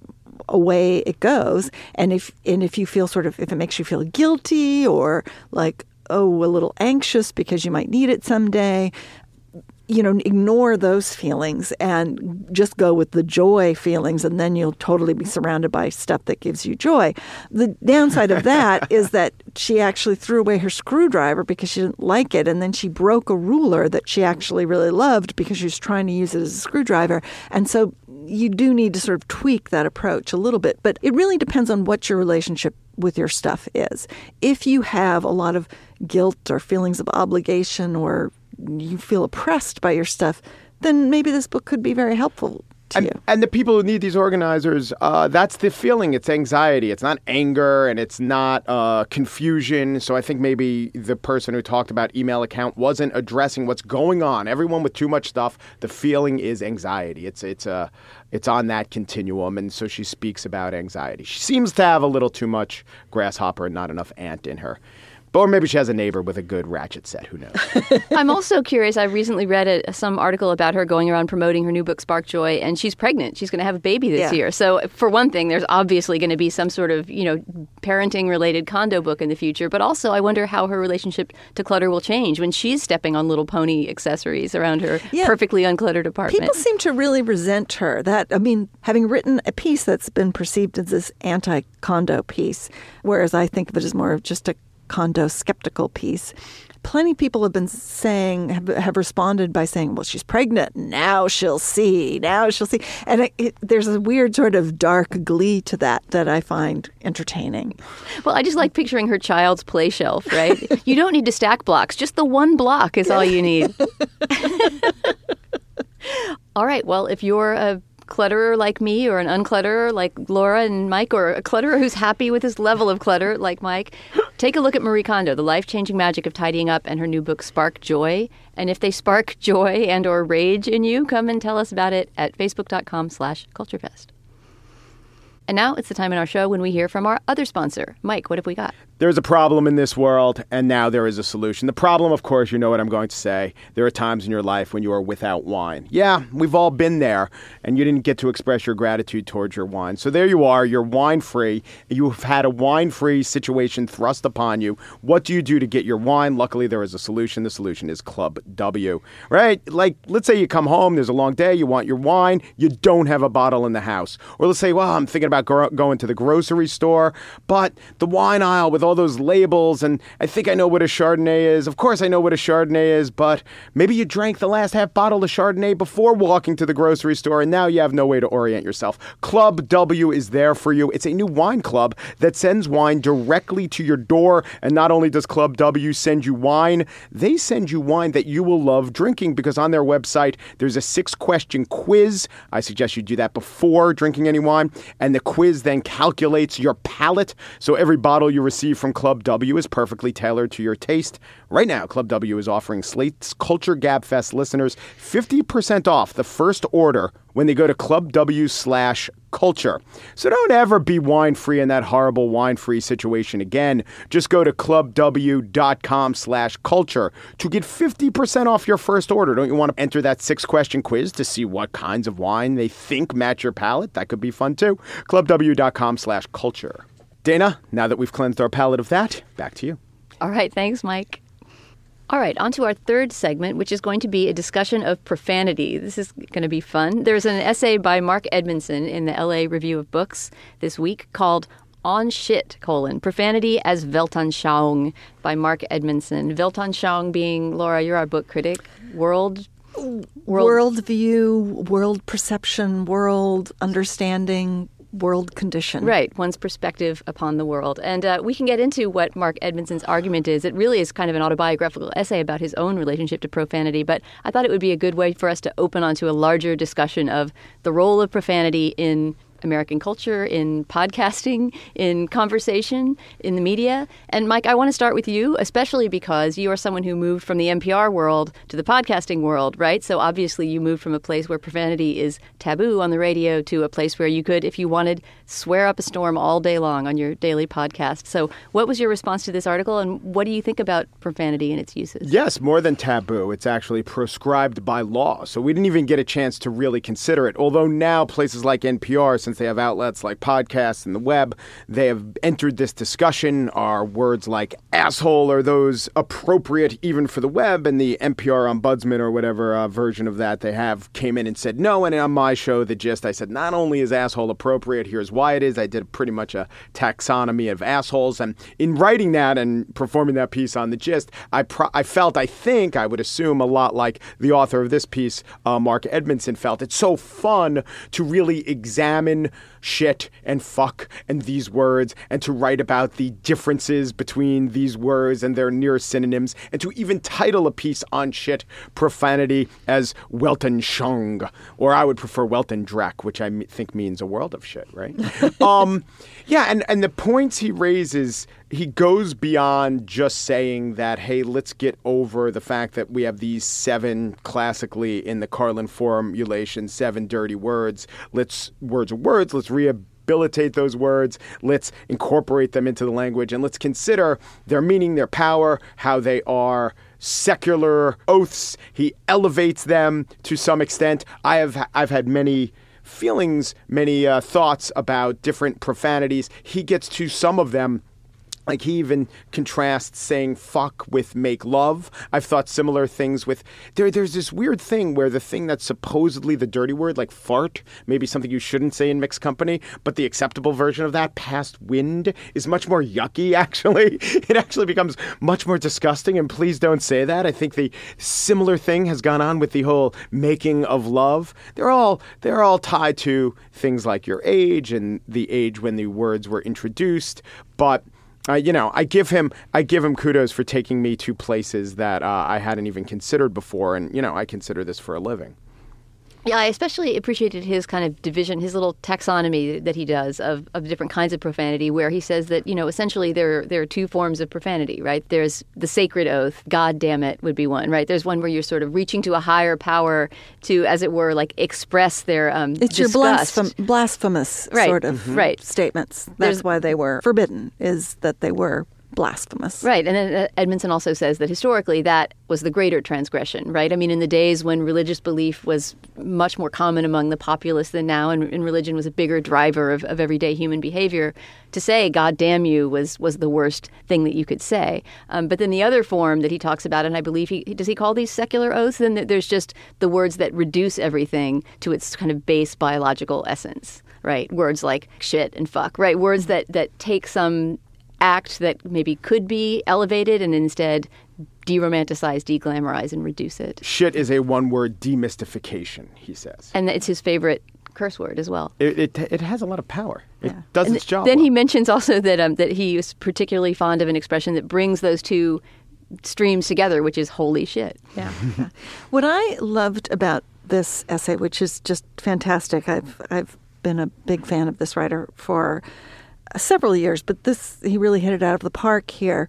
away it goes. And if you feel if it makes you feel guilty or like, oh, a little anxious because you might need it someday, you know, ignore those feelings and just go with the joy feelings, and then you'll totally be surrounded by stuff that gives you joy. The downside of that is that she actually threw away her screwdriver because she didn't like it, and then she broke a ruler that she actually really loved because she was trying to use it as a screwdriver. And so you do need to sort of tweak that approach a little bit. But it really depends on what your relationship with your stuff is. If you have a lot of guilt or feelings of obligation, or you feel oppressed by your stuff, then maybe this book could be very helpful to you. And the people who need these organizers, that's the feeling. It's anxiety. It's not anger, and it's not confusion. So I think maybe the person who talked about email account wasn't addressing what's going on. Everyone with too much stuff, the feeling is anxiety. It's on that continuum, and so she speaks about anxiety. She seems to have a little too much grasshopper and not enough ant in her. Or maybe she has a neighbor with a good ratchet set. Who knows? I'm also curious. I recently read some article about her going around promoting her new book, Spark Joy, and she's pregnant. She's going to have a baby this year. So for one thing, there's obviously going to be some sort of, you know, parenting-related condo book in the future. But also, I wonder how her relationship to clutter will change when she's stepping on little pony accessories around her perfectly uncluttered apartment. People seem to really resent her. Having written a piece that's been perceived as this anti-condo piece, whereas I think of it as more of just a condo skeptical piece. Plenty of people have been saying, have responded by saying, well, she's pregnant. Now she'll see. And there's a weird sort of dark glee to that I find entertaining. Well, I just like picturing her child's play shelf, right? You don't need to stack blocks. Just the one block is all you need. All right. Well, if you're a clutterer like me, or an unclutterer like Laura and Mike, or a clutterer who's happy with his level of clutter like Mike, take a look at Marie Kondo, The Life-Changing Magic of Tidying Up, and her new book, Spark Joy. And if they spark joy and or rage in you, come and tell us about it at facebook.com/culturefest. And now it's the time in our show when we hear from our other sponsor. Mike, what have we got? There's a problem in this world, and now there is a solution. The problem, of course, you know what I'm going to say. There are times in your life when you are without wine. Yeah, we've all been there, and you didn't get to express your gratitude towards your wine. So there you are, you're wine-free. You've had a wine-free situation thrust upon you. What do you do to get your wine? Luckily, there is a solution. The solution is Club W, right? Like, let's say you come home, there's a long day, you want your wine, you don't have a bottle in the house. Or let's say, well, I'm thinking about going to the grocery store, but the wine aisle with all all those labels, and I think I know what a Chardonnay is. Of course I know what a Chardonnay is, but maybe you drank the last half bottle of Chardonnay before walking to the grocery store, and now you have no way to orient yourself. Club W is there for you. It's a new wine club that sends wine directly to your door, and not only does Club W send you wine, they send you wine that you will love drinking, because on their website, there's a 6-question quiz. I suggest you do that before drinking any wine, and the quiz then calculates your palate, so every bottle you receive from Club W is perfectly tailored to your taste. Right now, Club W is offering Slate's Culture Gabfest listeners 50% off the first order when they go to clubw/culture. So don't ever be wine-free in that horrible wine-free situation again. Just go to clubw.com/culture to get 50% off your first order. Don't you want to enter that 6-question quiz to see what kinds of wine they think match your palate? That could be fun too. clubw.com/culture. Dana, now that we've cleansed our palate of that, back to you. All right. Thanks, Mike. All right, on to our third segment, which is going to be a discussion of profanity. This is going to be fun. There's an essay by Mark Edmondson in the LA Review of Books this week called On Shit, Profanity as Weltanschauung by Mark Edmondson. Weltanschauung being, Laura, you're our book critic, worldview, world perception, world understanding, world condition. Right, one's perspective upon the world. And we can get into what Mark Edmondson's argument is. It really is kind of an autobiographical essay about his own relationship to profanity, but I thought it would be a good way for us to open onto a larger discussion of the role of profanity in American culture, in podcasting, in conversation, in the media. And Mike, I want to start with you, especially because you are someone who moved from the NPR world to the podcasting world, right? So obviously you moved from a place where profanity is taboo on the radio to a place where you could, if you wanted, swear up a storm all day long on your daily podcast. So what was your response to this article, and what do you think about profanity and its uses? Yes, more than taboo. It's actually proscribed by law. So we didn't even get a chance to really consider it. Although now places like NPR, since they have outlets like podcasts and the web, they have entered this discussion. Are words like asshole, are those appropriate even for the web? And the NPR ombudsman or whatever version of that they have came in and said no. And on my show, The Gist, I said not only is asshole appropriate, here's why it is. I did pretty much a taxonomy of assholes. And in writing that and performing that piece on The Gist, I think, I would assume a lot like the author of this piece, Mark Edmondson, felt. It's so fun to really examine shit and fuck and these words, and to write about the differences between these words and their nearest synonyms, and to even title a piece on shit, profanity, as Weltanschauung, or I would prefer Weltendreck, which I think means a world of shit, right? Yeah, and the points he raises, he goes beyond just saying that, hey, let's get over the fact that we have these 7, classically in the Carlin formulation, 7 dirty words. Let's rehabilitate those words. Let's incorporate them into the language, and let's consider their meaning, their power, how they are secular oaths. He elevates them to some extent. I've had many feelings, many thoughts about different profanities. He gets to some of them. Like, he even contrasts saying fuck with make love. I've thought similar things with... There's this weird thing where the thing that's supposedly the dirty word, like fart, maybe something you shouldn't say in mixed company, but the acceptable version of that, past wind, is much more yucky, actually. It actually becomes much more disgusting, and please don't say that. I think the similar thing has gone on with the whole making of love. They're all tied to things like your age and the age when the words were introduced, but... I give him kudos for taking me to places that I hadn't even considered before, and I consider this for a living. Yeah, I especially appreciated his kind of division, his little taxonomy that he does of different kinds of profanity, where he says that, essentially there are 2 forms of profanity, right? There's the sacred oath, God damn it would be one, right? There's one where you're sort of reaching to a higher power to, as it were, like express their it's disgust. Your blasphemous sort of statements. That's why they were forbidden, is that they were blasphemous. Right. And then Edmondson also says that historically that was the greater transgression, right? I mean, in the days when religious belief was much more common among the populace than now, and religion was a bigger driver of everyday human behavior, to say God damn you was the worst thing that you could say. But then the other form that he talks about, and I believe does he call these secular oaths? Then there's just the words that reduce everything to its kind of base biological essence, right? Words like shit and fuck, right? Words that take some act that maybe could be elevated and instead de-romanticize, de-glamorize, and reduce it. Shit is a one-word demystification, he says. And it's his favorite curse word as well. It has a lot of power. It does its job. Then well. he mentions also that he is particularly fond of an expression that brings those two streams together, which is holy shit. Yeah. What I loved about this essay, which is just fantastic, I've been a big fan of this writer for several years, but he really hit it out of the park here,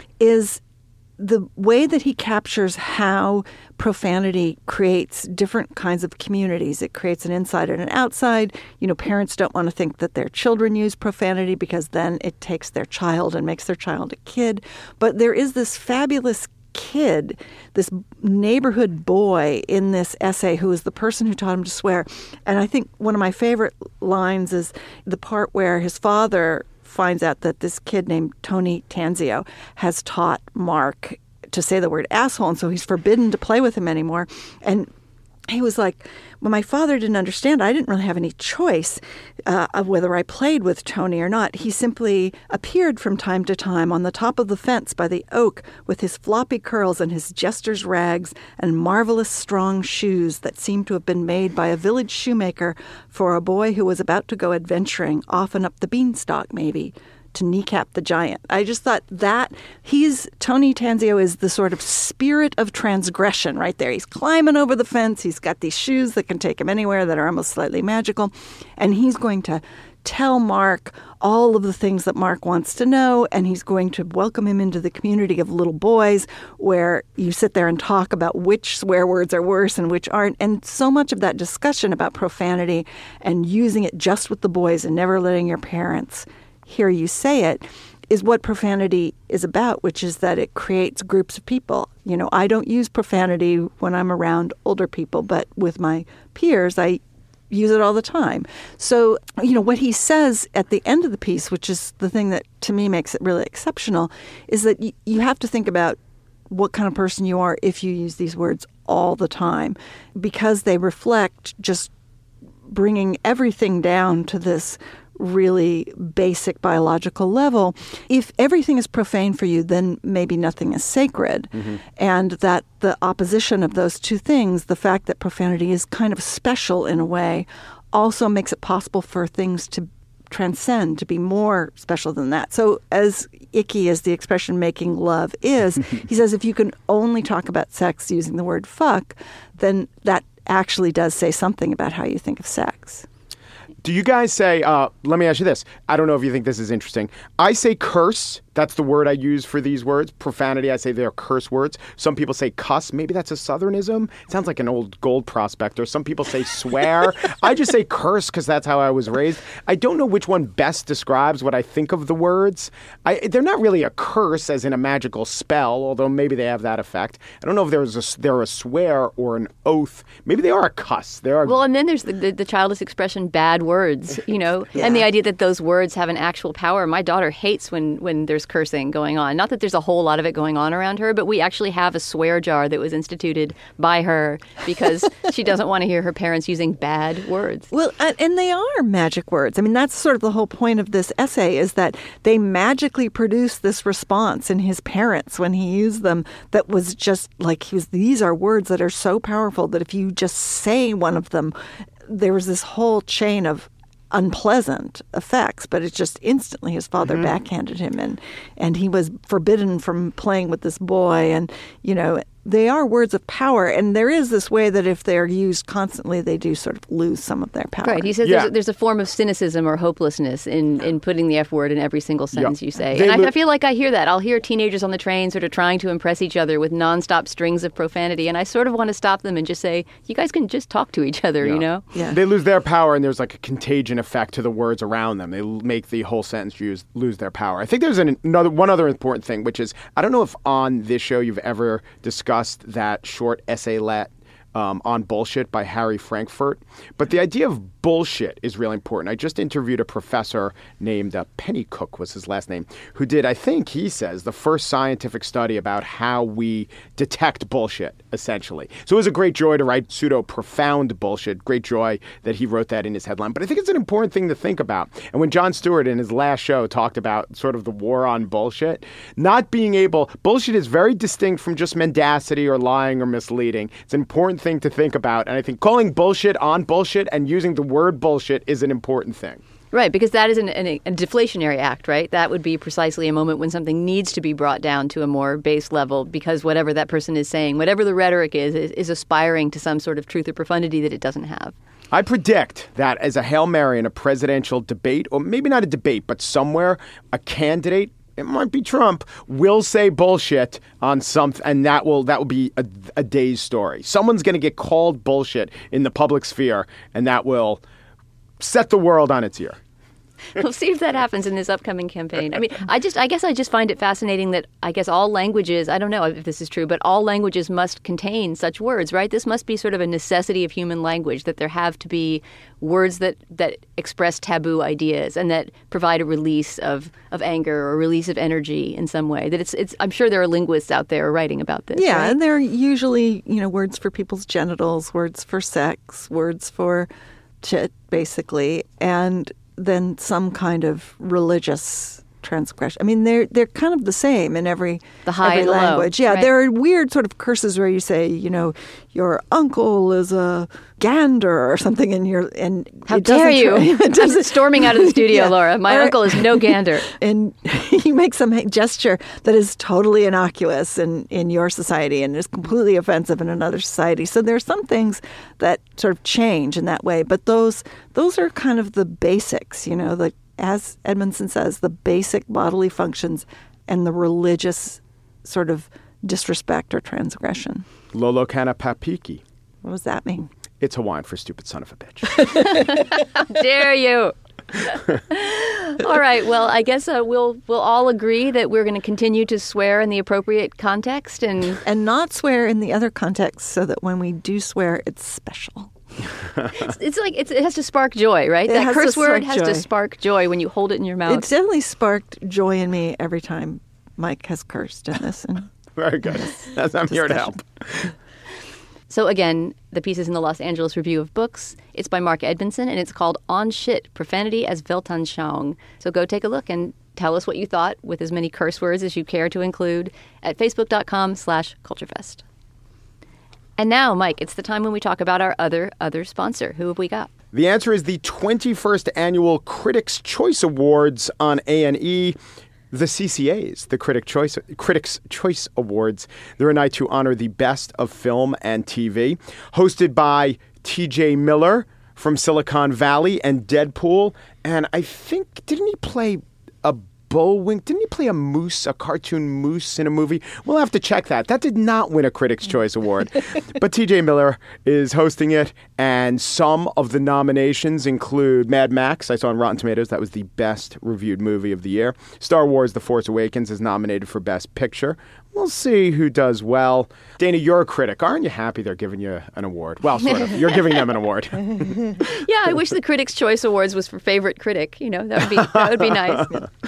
is the way that he captures how profanity creates different kinds of communities. It creates an inside and an outside. Parents don't want to think that their children use profanity because then it takes their child and makes their child a kid. But there is this fabulous kid, this neighborhood boy in this essay who is the person who taught him to swear. And I think one of my favorite lines is the part where his father finds out that this kid named Tony Tanzio has taught Mark to say the word asshole, and so he's forbidden to play with him anymore. And he was like, well, my father didn't understand. I didn't really have any choice of whether I played with Tony or not. He simply appeared from time to time on the top of the fence by the oak with his floppy curls and his jester's rags and marvelous strong shoes that seemed to have been made by a village shoemaker for a boy who was about to go adventuring off and up the beanstalk, maybe, to kneecap the giant. I just thought that Tony Tanzio is the sort of spirit of transgression right there. He's climbing over the fence. He's got these shoes that can take him anywhere that are almost slightly magical. And he's going to tell Mark all of the things that Mark wants to know, and he's going to welcome him into the community of little boys where you sit there and talk about which swear words are worse and which aren't. And so much of that discussion about profanity and using it just with the boys and never letting your parents hear you say it is what profanity is about, which is that it creates groups of people. I don't use profanity when I'm around older people, but with my peers, I use it all the time. So, what he says at the end of the piece, which is the thing that to me makes it really exceptional, is that you have to think about what kind of person you are if you use these words all the time, because they reflect just bringing everything down to this really basic biological level. If everything is profane for you, then maybe nothing is sacred. Mm-hmm. And that the opposition of those two things, the fact that profanity is kind of special in a way, also makes it possible for things to transcend, to be more special than that. So as icky as the expression making love is, he says if you can only talk about sex using the word fuck, then that actually does say something about how you think of sex. Do you guys say, let me ask you this. I don't know if you think this is interesting. I say curse. That's the word I use for these words. Profanity, I say they're curse words. Some people say cuss. Maybe that's a Southernism. It sounds like an old gold prospector. Some people say swear. I just say curse because that's how I was raised. I don't know which one best describes what I think of the words. They're not really a curse as in a magical spell, although maybe they have that effect. I don't know if they're a swear or an oath. Maybe they are a cuss. Well, and then there's the childish expression bad words, Yeah. and the idea that those words have an actual power. My daughter hates when there's cursing going on. Not that there's a whole lot of it going on around her, but we actually have a swear jar that was instituted by her because she doesn't want to hear her parents using bad words. Well, and they are magic words. I mean, that's sort of the whole point of this essay, is that they magically produce this response in his parents when he used them that was just like, these are words that are so powerful that if you just say one of them, there was this whole chain of unpleasant effects, but it's just instantly his father backhanded him and he was forbidden from playing with this boy. And, they are words of power. And there is this way that if they're used constantly, they do sort of lose some of their power. Right. He says there's a form of cynicism or hopelessness in putting the F word in every single sentence you say. And I feel like I hear that. I'll hear teenagers on the train sort of trying to impress each other with nonstop strings of profanity. And I sort of want to stop them and just say, you guys can just talk to each other, Yeah. They lose their power and there's like a contagion effect to the words around them. They make the whole sentence lose their power. I think there's one other important thing, which is, I don't know if on this show you've ever discussed that short essaylet On Bullshit by Harry Frankfurt. But the idea of bullshit is really important. I just interviewed a professor named Pennycook was his last name, who did, I think he says, the first scientific study about how we detect bullshit, essentially. So it was a great joy to write pseudo-profound bullshit. Great joy that he wrote that in his headline. But I think it's an important thing to think about. And when Jon Stewart in his last show talked about sort of the war on bullshit, not being able, bullshit is very distinct from just mendacity or lying or misleading. It's an important thing to think about. And I think calling bullshit on bullshit and using the word bullshit is an important thing. Right, because that is a deflationary act, right? That would be precisely a moment when something needs to be brought down to a more base level because whatever that person is saying, whatever the rhetoric is aspiring to some sort of truth or profundity that it doesn't have. I predict that as a Hail Mary in a presidential debate, or maybe not a debate, but somewhere, a candidate, it might be Trump, will say bullshit on something, and that will be a day's story. Someone's going to get called bullshit in the public sphere, and that will set the world on its ear. We'll see if that happens in this upcoming campaign. I mean, I guess I just find it fascinating that I guess all languages, I don't know if this is true, but all languages must contain such words, right? This must be sort of a necessity of human language, that there have to be words that express taboo ideas and that provide a release of anger or release of energy in some way. That it's I'm sure there are linguists out there writing about this. Yeah, right? And they're usually, words for people's genitals, words for sex, words for shit, basically, and then some kind of religious transgression. I mean, they're kind of the same in every language. Yeah, right. There are weird sort of curses where you say, your uncle is a gander or something, and how dare you? I'm storming out of the studio, Yeah. Laura. My uncle is no gander. And you make some gesture that is totally innocuous in your society and is completely offensive in another society. So there are some things that sort of change in that way, but those are kind of the basics, as Edmondson says, the basic bodily functions and the religious sort of disrespect or transgression. Lolo kana papiki. What does that mean? It's Hawaiian for stupid son of a bitch. How dare you? All right. Well, I guess we'll all agree that we're going to continue to swear in the appropriate context and not swear in the other context, so that when we do swear, it's special. It's like it has to spark joy, right? That curse word has to spark joy when you hold it in your mouth. It's definitely sparked joy in me every time Mike has cursed in this. Very good. I'm here to help. So again, the piece is in the Los Angeles Review of Books. It's by Mark Edmondson, and it's called On Shit, Profanity as Weltanschauung. So go take a look and tell us what you thought with as many curse words as you care to include at facebook.com/culturefest. And now, Mike, it's the time when we talk about our other sponsor. Who have we got? The answer is the 21st Annual Critics' Choice Awards on A&E. The CCAs, the Critics' Choice Awards. They're a night to honor the best of film and TV. Hosted by TJ Miller from Silicon Valley and Deadpool. And I think, didn't he play a Bullwink? Didn't he play a moose, a cartoon moose in a movie? We'll have to check that. That did not win a Critics' Choice Award. But TJ Miller is hosting it, and some of the nominations include Mad Max. I saw on Rotten Tomatoes that was the best reviewed movie of the year. Star Wars The Force Awakens is nominated for Best Picture. We'll see who does well. Dana, you're a critic. Aren't you happy they're giving you an award? Well, sort of. You're giving them an award. Yeah, I wish the Critics' Choice Awards was for favorite critic. That would be nice.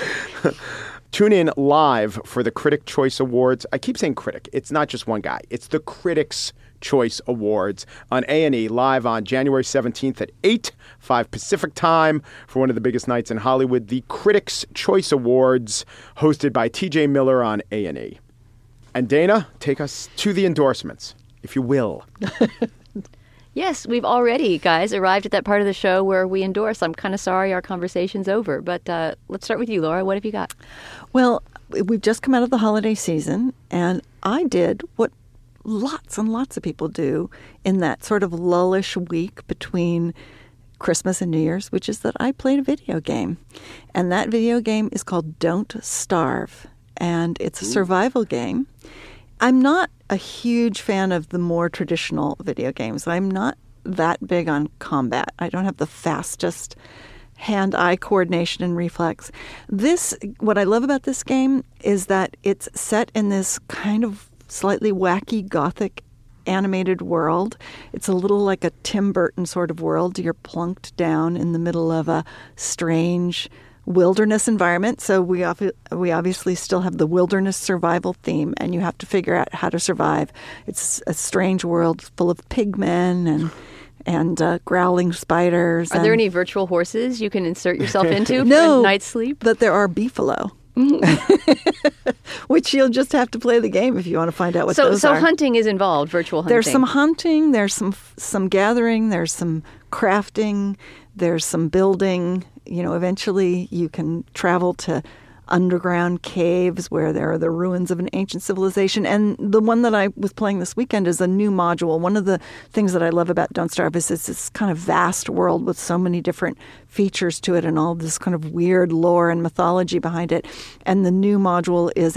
Tune in live for the Critic Choice Awards. I keep saying critic. It's not just one guy. It's the Critics' Choice Awards on A&E live on January 17th at 8, 5 Pacific time for one of the biggest nights in Hollywood, the Critics' Choice Awards, hosted by TJ Miller on A&E. And Dana, take us to the endorsements, if you will. Yes, we've already, guys, arrived at that part of the show where we endorse. I'm kind of sorry our conversation's over, but let's start with you, Laura. What have you got? Well, we've just come out of the holiday season, and I did what lots and lots of people do in that sort of lullish week between Christmas and New Year's, which is that I played a video game. And that video game is called Don't Starve, and it's a survival game. I'm not a huge fan of the more traditional video games. I'm not that big on combat. I don't have the fastest hand-eye coordination and reflex. What I love about this game is that it's set in this kind of slightly wacky Gothic animated world. It's a little like a Tim Burton sort of world. You're plunked down in the middle of a strange wilderness environment. So we obviously still have the wilderness survival theme, and you have to figure out how to survive. It's a strange world full of pigmen and growling spiders. Are there any virtual horses you can insert yourself into No, for a night's sleep? But there are beefalo. Which you'll just have to play the game if you want to find out what those are. So hunting is involved, virtual hunting. There's some hunting, there's some gathering, there's some crafting, there's some building. Eventually you can travel to underground caves where there are the ruins of an ancient civilization. And the one that I was playing this weekend is a new module. One of the things that I love about Don't Starve is it's this kind of vast world with so many different features to it and all this kind of weird lore and mythology behind it. And the new module is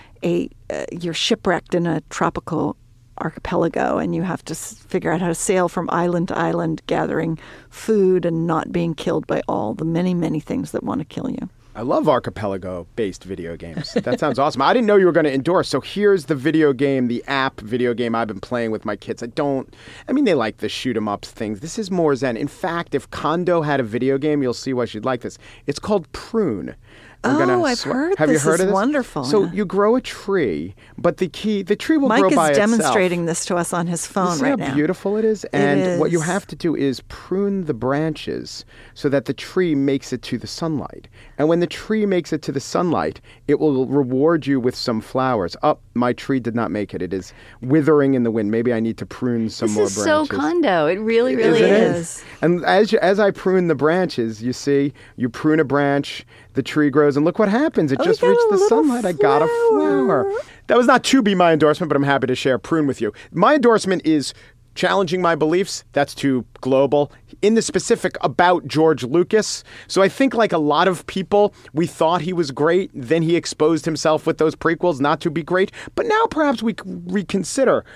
you're shipwrecked in a tropical archipelago, and you have to figure out how to sail from island to island, gathering food and not being killed by all the many, many things that want to kill you. I love archipelago-based video games. That sounds awesome. I didn't know you were going to endorse. So here's the video game, the app video game I've been playing with my kids. They like the shoot-'em-ups things. This is more zen. In fact, if Kondo had a video game, you'll see why she'd like this. It's called Prune. I've heard Have this. You heard of this? Wonderful. So you grow a tree, but the tree will Mike grow by itself. Mike is demonstrating this to us on his phone right now. See how beautiful it is? And what you have to do is prune the branches so that the tree makes it to the sunlight. And when the tree makes it to the sunlight, it will reward you with some flowers. My tree did not make it. It is withering in the wind. Maybe I need to prune some more branches. This is so Kondo. It really, really is. And as I prune the branches, you see, you prune a branch, the tree grows, and look what happens. It just reached the sunlight. Flower. I got a flower. That was not to be my endorsement, but I'm happy to share Prune with you. My endorsement is challenging my beliefs. That's too global. In the specific, about George Lucas. So I think like a lot of people, we thought he was great. Then he exposed himself with those prequels not to be great. But now perhaps we reconsider.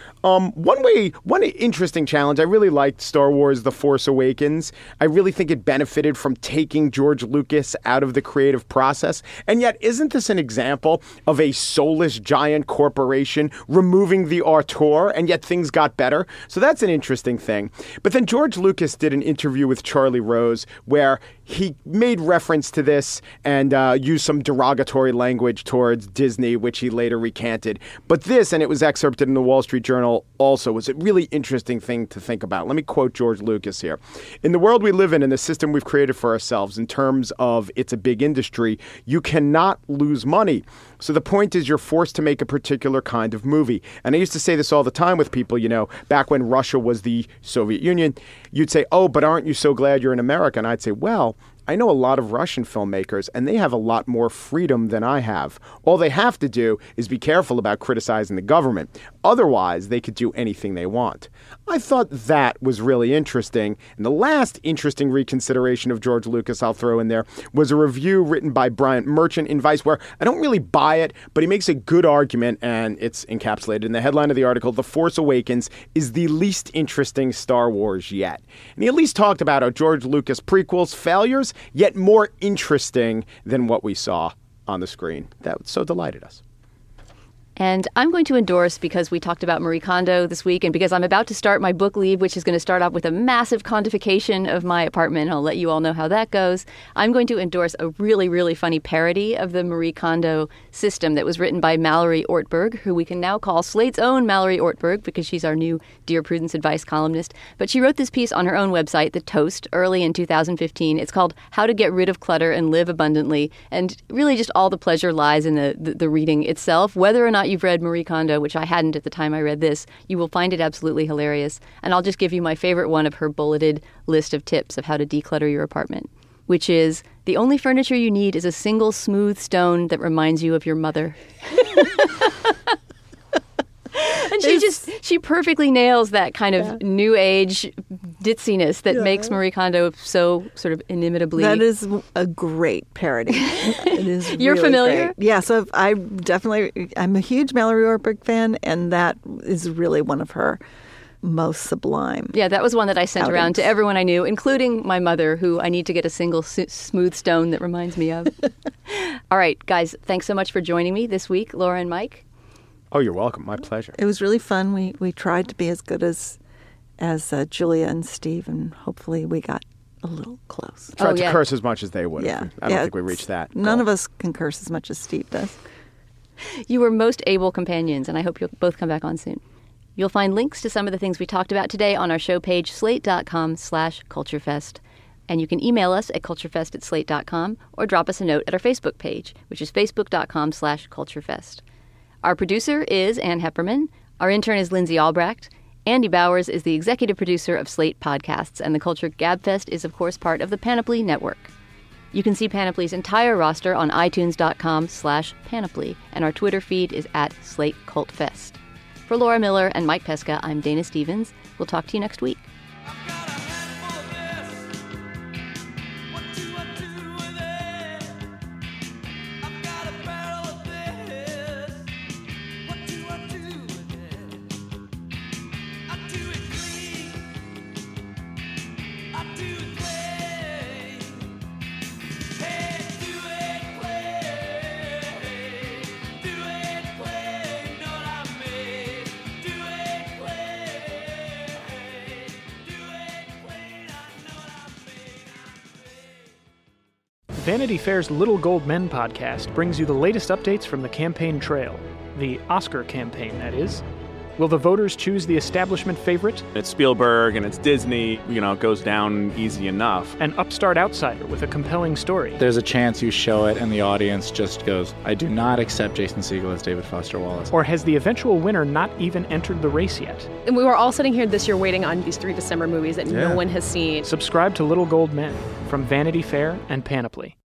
One interesting challenge, I really liked Star Wars The Force Awakens. I really think it benefited from taking George Lucas out of the creative process. And yet, isn't this an example of a soulless giant corporation removing the auteur, and yet things got better? So that's an interesting thing. But then George Lucas did an interview with Charlie Rose where he made reference to this and used some derogatory language towards Disney, which he later recanted. But this, and it was excerpted in the Wall Street Journal also, was a really interesting thing to think about. Let me quote George Lucas here. In the world we live in the system we've created for ourselves in terms of it's a big industry, you cannot lose money. So the point is you're forced to make a particular kind of movie. And I used to say this all the time with people, back when Russia was the Soviet Union, you'd say, oh, but aren't you so glad you're in America? And I'd say, well, I know a lot of Russian filmmakers, and they have a lot more freedom than I have. All they have to do is be careful about criticizing the government. Otherwise, they could do anything they want. I thought that was really interesting. And the last interesting reconsideration of George Lucas I'll throw in there was a review written by Bryant Merchant in Vice, where I don't really buy it, but he makes a good argument, and it's encapsulated in the headline of the article. The Force Awakens is the least interesting Star Wars yet. And he at least talked about how George Lucas prequels failures, yet more interesting than what we saw on the screen. That so delighted us. And I'm going to endorse, because we talked about Marie Kondo this week, and because I'm about to start my book leave, which is going to start off with a massive condification of my apartment. I'll let you all know how that goes. I'm going to endorse a really, really funny parody of the Marie Kondo system that was written by Mallory Ortberg, who we can now call Slate's own Mallory Ortberg, because she's our new Dear Prudence Advice columnist. But she wrote this piece on her own website, The Toast, early in 2015. It's called How to Get Rid of Clutter and Live Abundantly. And really just all the pleasure lies in the reading itself. Whether or not you've read Marie Kondo, which I hadn't at the time I read this, you will find it absolutely hilarious. And I'll just give you my favorite one of her bulleted list of tips of how to declutter your apartment, which is the only furniture you need is a single smooth stone that reminds you of your mother. And she perfectly nails that kind of new age ditziness that makes Marie Kondo so sort of inimitably. That is a great parody. It is. You're really familiar? Great. Yeah, so I'm a huge Mallory Ortberg fan, and that is really one of her most sublime. Yeah, that was one that I sent around to everyone I knew, including my mother, who I need to get a single smooth stone that reminds me of. All right, guys, thanks so much for joining me this week, Laura and Mike. Oh, you're welcome. My pleasure. It was really fun. We tried to be as good as Julia and Steve, and hopefully we got a little close. Tried to curse as much as they would. Yeah. I don't think we reached that. None of us can curse as much as Steve does. You were most able companions, and I hope you'll both come back on soon. You'll find links to some of the things we talked about today on our show page, slate.com/culturefest. And you can email us at culturefest@slate.com or drop us a note at our Facebook page, which is facebook.com/culturefest. Our producer is Ann Hepperman. Our intern is Lindsay Albrecht. Andy Bowers is the executive producer of Slate Podcasts, and the Culture Gabfest is, of course, part of the Panoply Network. You can see Panoply's entire roster on itunes.com/panoply, and our Twitter feed is @SlateCultFest. For Laura Miller and Mike Pesca, I'm Dana Stevens. We'll talk to you next week. Vanity Fair's Little Gold Men podcast brings you the latest updates from the campaign trail. The Oscar campaign, that is. Will the voters choose the establishment favorite? It's Spielberg and it's Disney, it goes down easy enough. An upstart outsider with a compelling story. There's a chance you show it and the audience just goes, I do not accept Jason Segel as David Foster Wallace. Or has the eventual winner not even entered the race yet? And we were all sitting here this year waiting on these 3 December movies that no one has seen. Subscribe to Little Gold Men from Vanity Fair and Panoply.